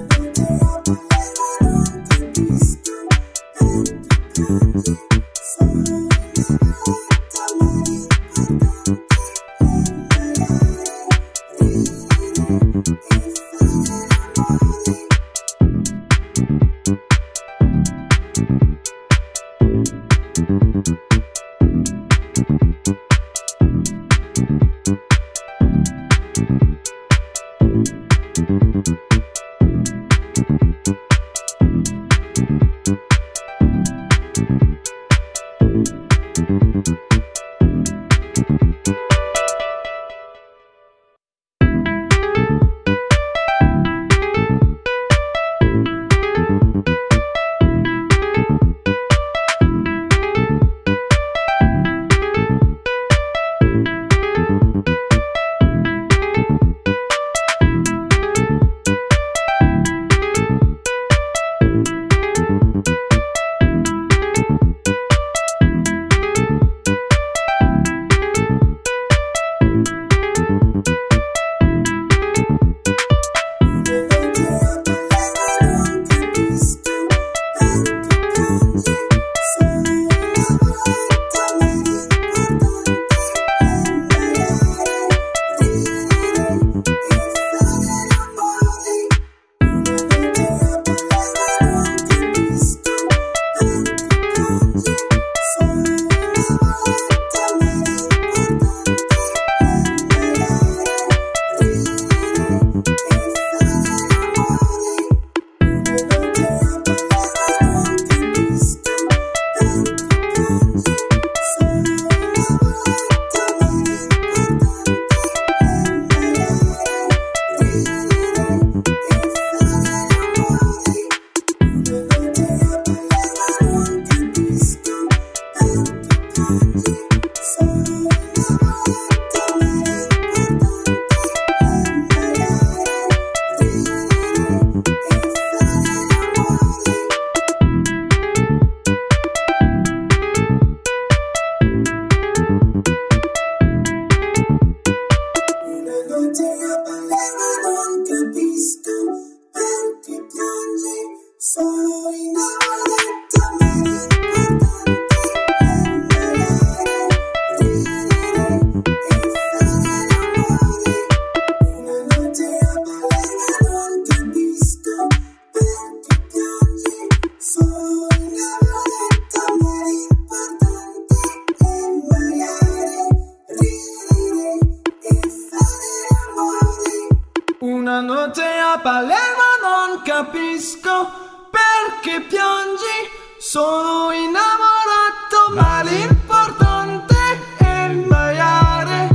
Una notte a Palermo non capisco perché piangi. Sono innamorato, ma l'importante è ballare,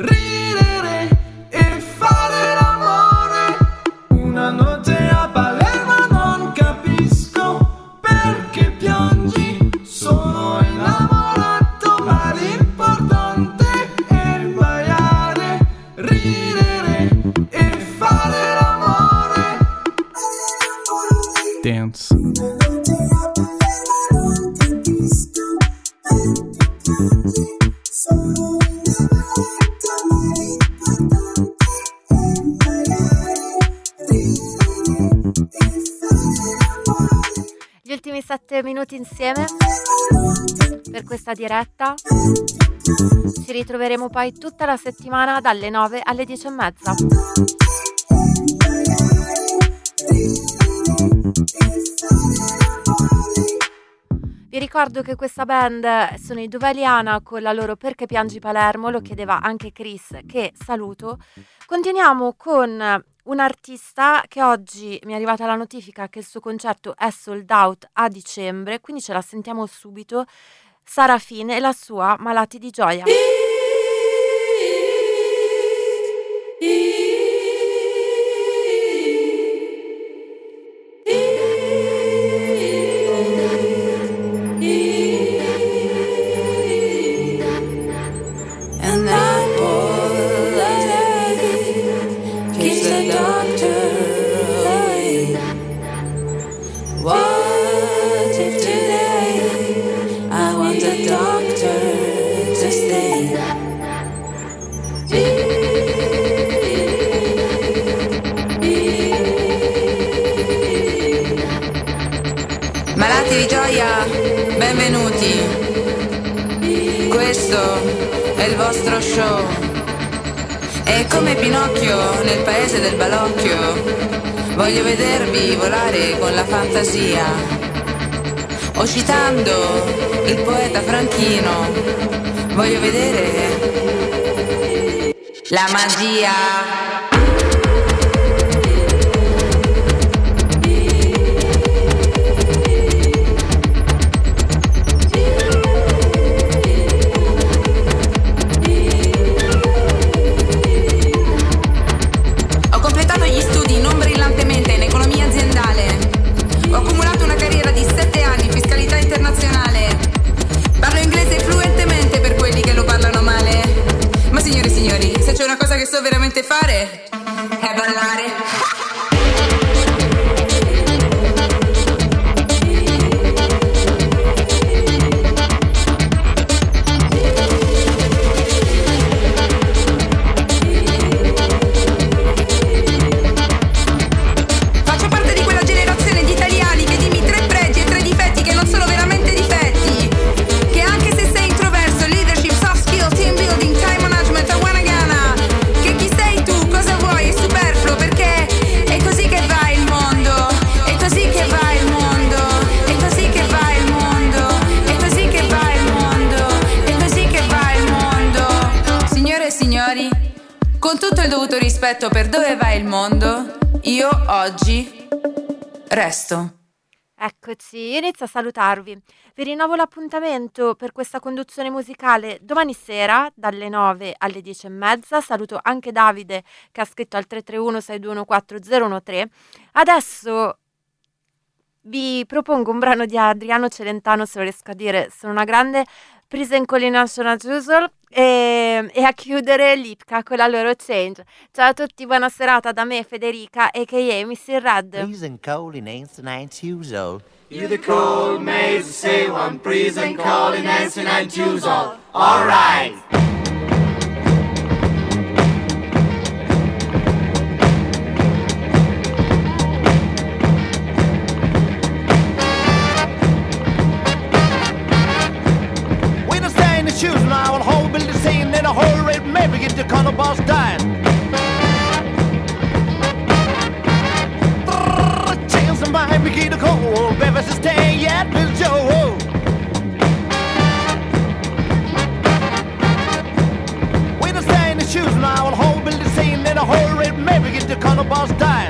ridere e fare l'amore. Una notte a Palermo non capisco perché piangi. Sono innamorato, ma l'importante è ballare, ridere e fare l'amore. Dance. Gli ultimi 7 minuti insieme per questa diretta. Ci ritroveremo poi tutta la settimana dalle 9 alle 10:30. Vi ricordo che questa band sono i Duvaliana con la loro Perché piangi Palermo, lo chiedeva anche Chris, che saluto. Continuiamo con un artista che oggi mi è arrivata la notifica che il suo concerto è sold out a dicembre, quindi ce la sentiamo subito. Sarafine e la sua Malati di gioia. Malati di gioia, benvenuti. Questo è il vostro show. E come Pinocchio nel paese del balocchio, voglio vedervi volare con la fantasia. O citando il poeta Franchino, voglio vedere la magia. Che so veramente fare è ballare. Faccio parte di quella generazione di italiani che dimmi 3 pregi e 3 difetti che non sono veramente difetti, che anche se sei introverso, leadership, soft skill, team building, time management, con tutto il dovuto rispetto per dove va il mondo, io oggi resto. Eccoci, inizio a salutarvi. Vi rinnovo l'appuntamento per questa conduzione musicale domani sera dalle 9 alle 10:30. Saluto anche Davide che ha scritto al 331-621-4013. Adesso vi propongo un brano di Adriano Celentano, se lo riesco a dire, sono una grande, Prison National Juice, e a chiudere Lipka con la loro Change. Ciao a tutti, buona serata da me Federica a.k.a. Mr. Red. Prison calling ain't an usual. You the cold maze, say one prison calling ain't an usual. All right. Choose now and whole building scene in a whole rate, maybe get the corner boss dying. Change the mind, begin to cold, baby, stay yet, Bill Joe. We don't stay in the shoes now and whole building scene in a whole rate, maybe get the corner boss dying.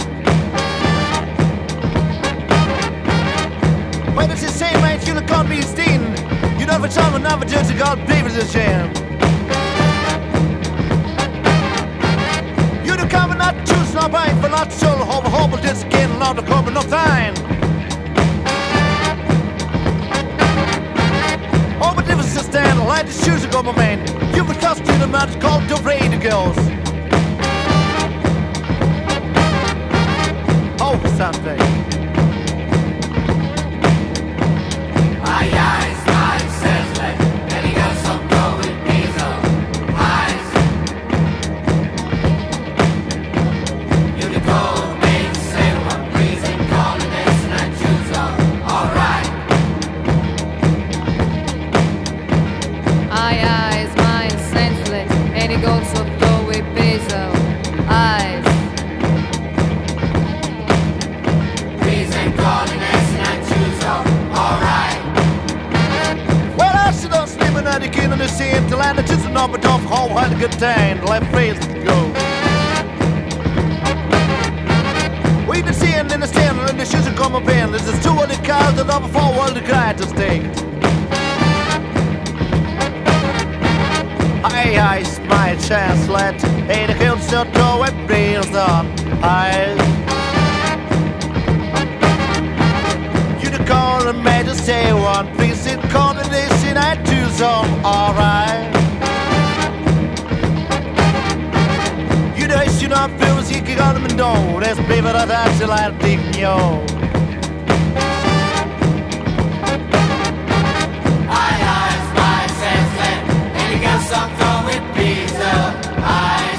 When it's the same, ain't you the company stealing? You never tell me, never judge a God, David's a sham. You the cover not choose, not buying for not sure, hope, hope, just getting out the cover, no time. Oh, but if it's a stand, light the shoes, go, my man. You would cost you the match called the radio girls. Oh, something. Aye, aye. När det killen är sent till landet tills en upp off how hard to get down left face to go. We can see in the stand and the shoes are coming in. This is 200 cars that over forward the guy to stay. I my chance let hey the kill still go and breathe on. You the call and made to say one piece in coordination I do some alright. You know you not feel as you can go to me no. That's baby that I still I think yo. Something with pizza eyes.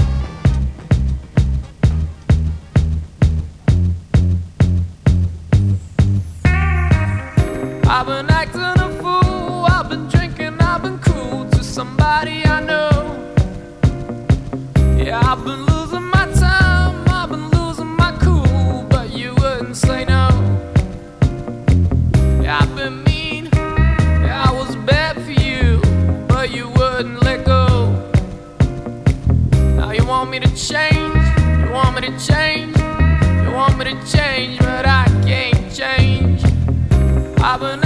I've been acting a fool, I've been drinking, I've been cruel to somebody I know. Yeah, I've been losing my time, I've been losing my cool, but you wouldn't say no. Yeah, I've been mean, yeah, I was bad for you, but you wouldn't let go. Now you want me to change, you want me to change, you want me to change, but I can't change. I've been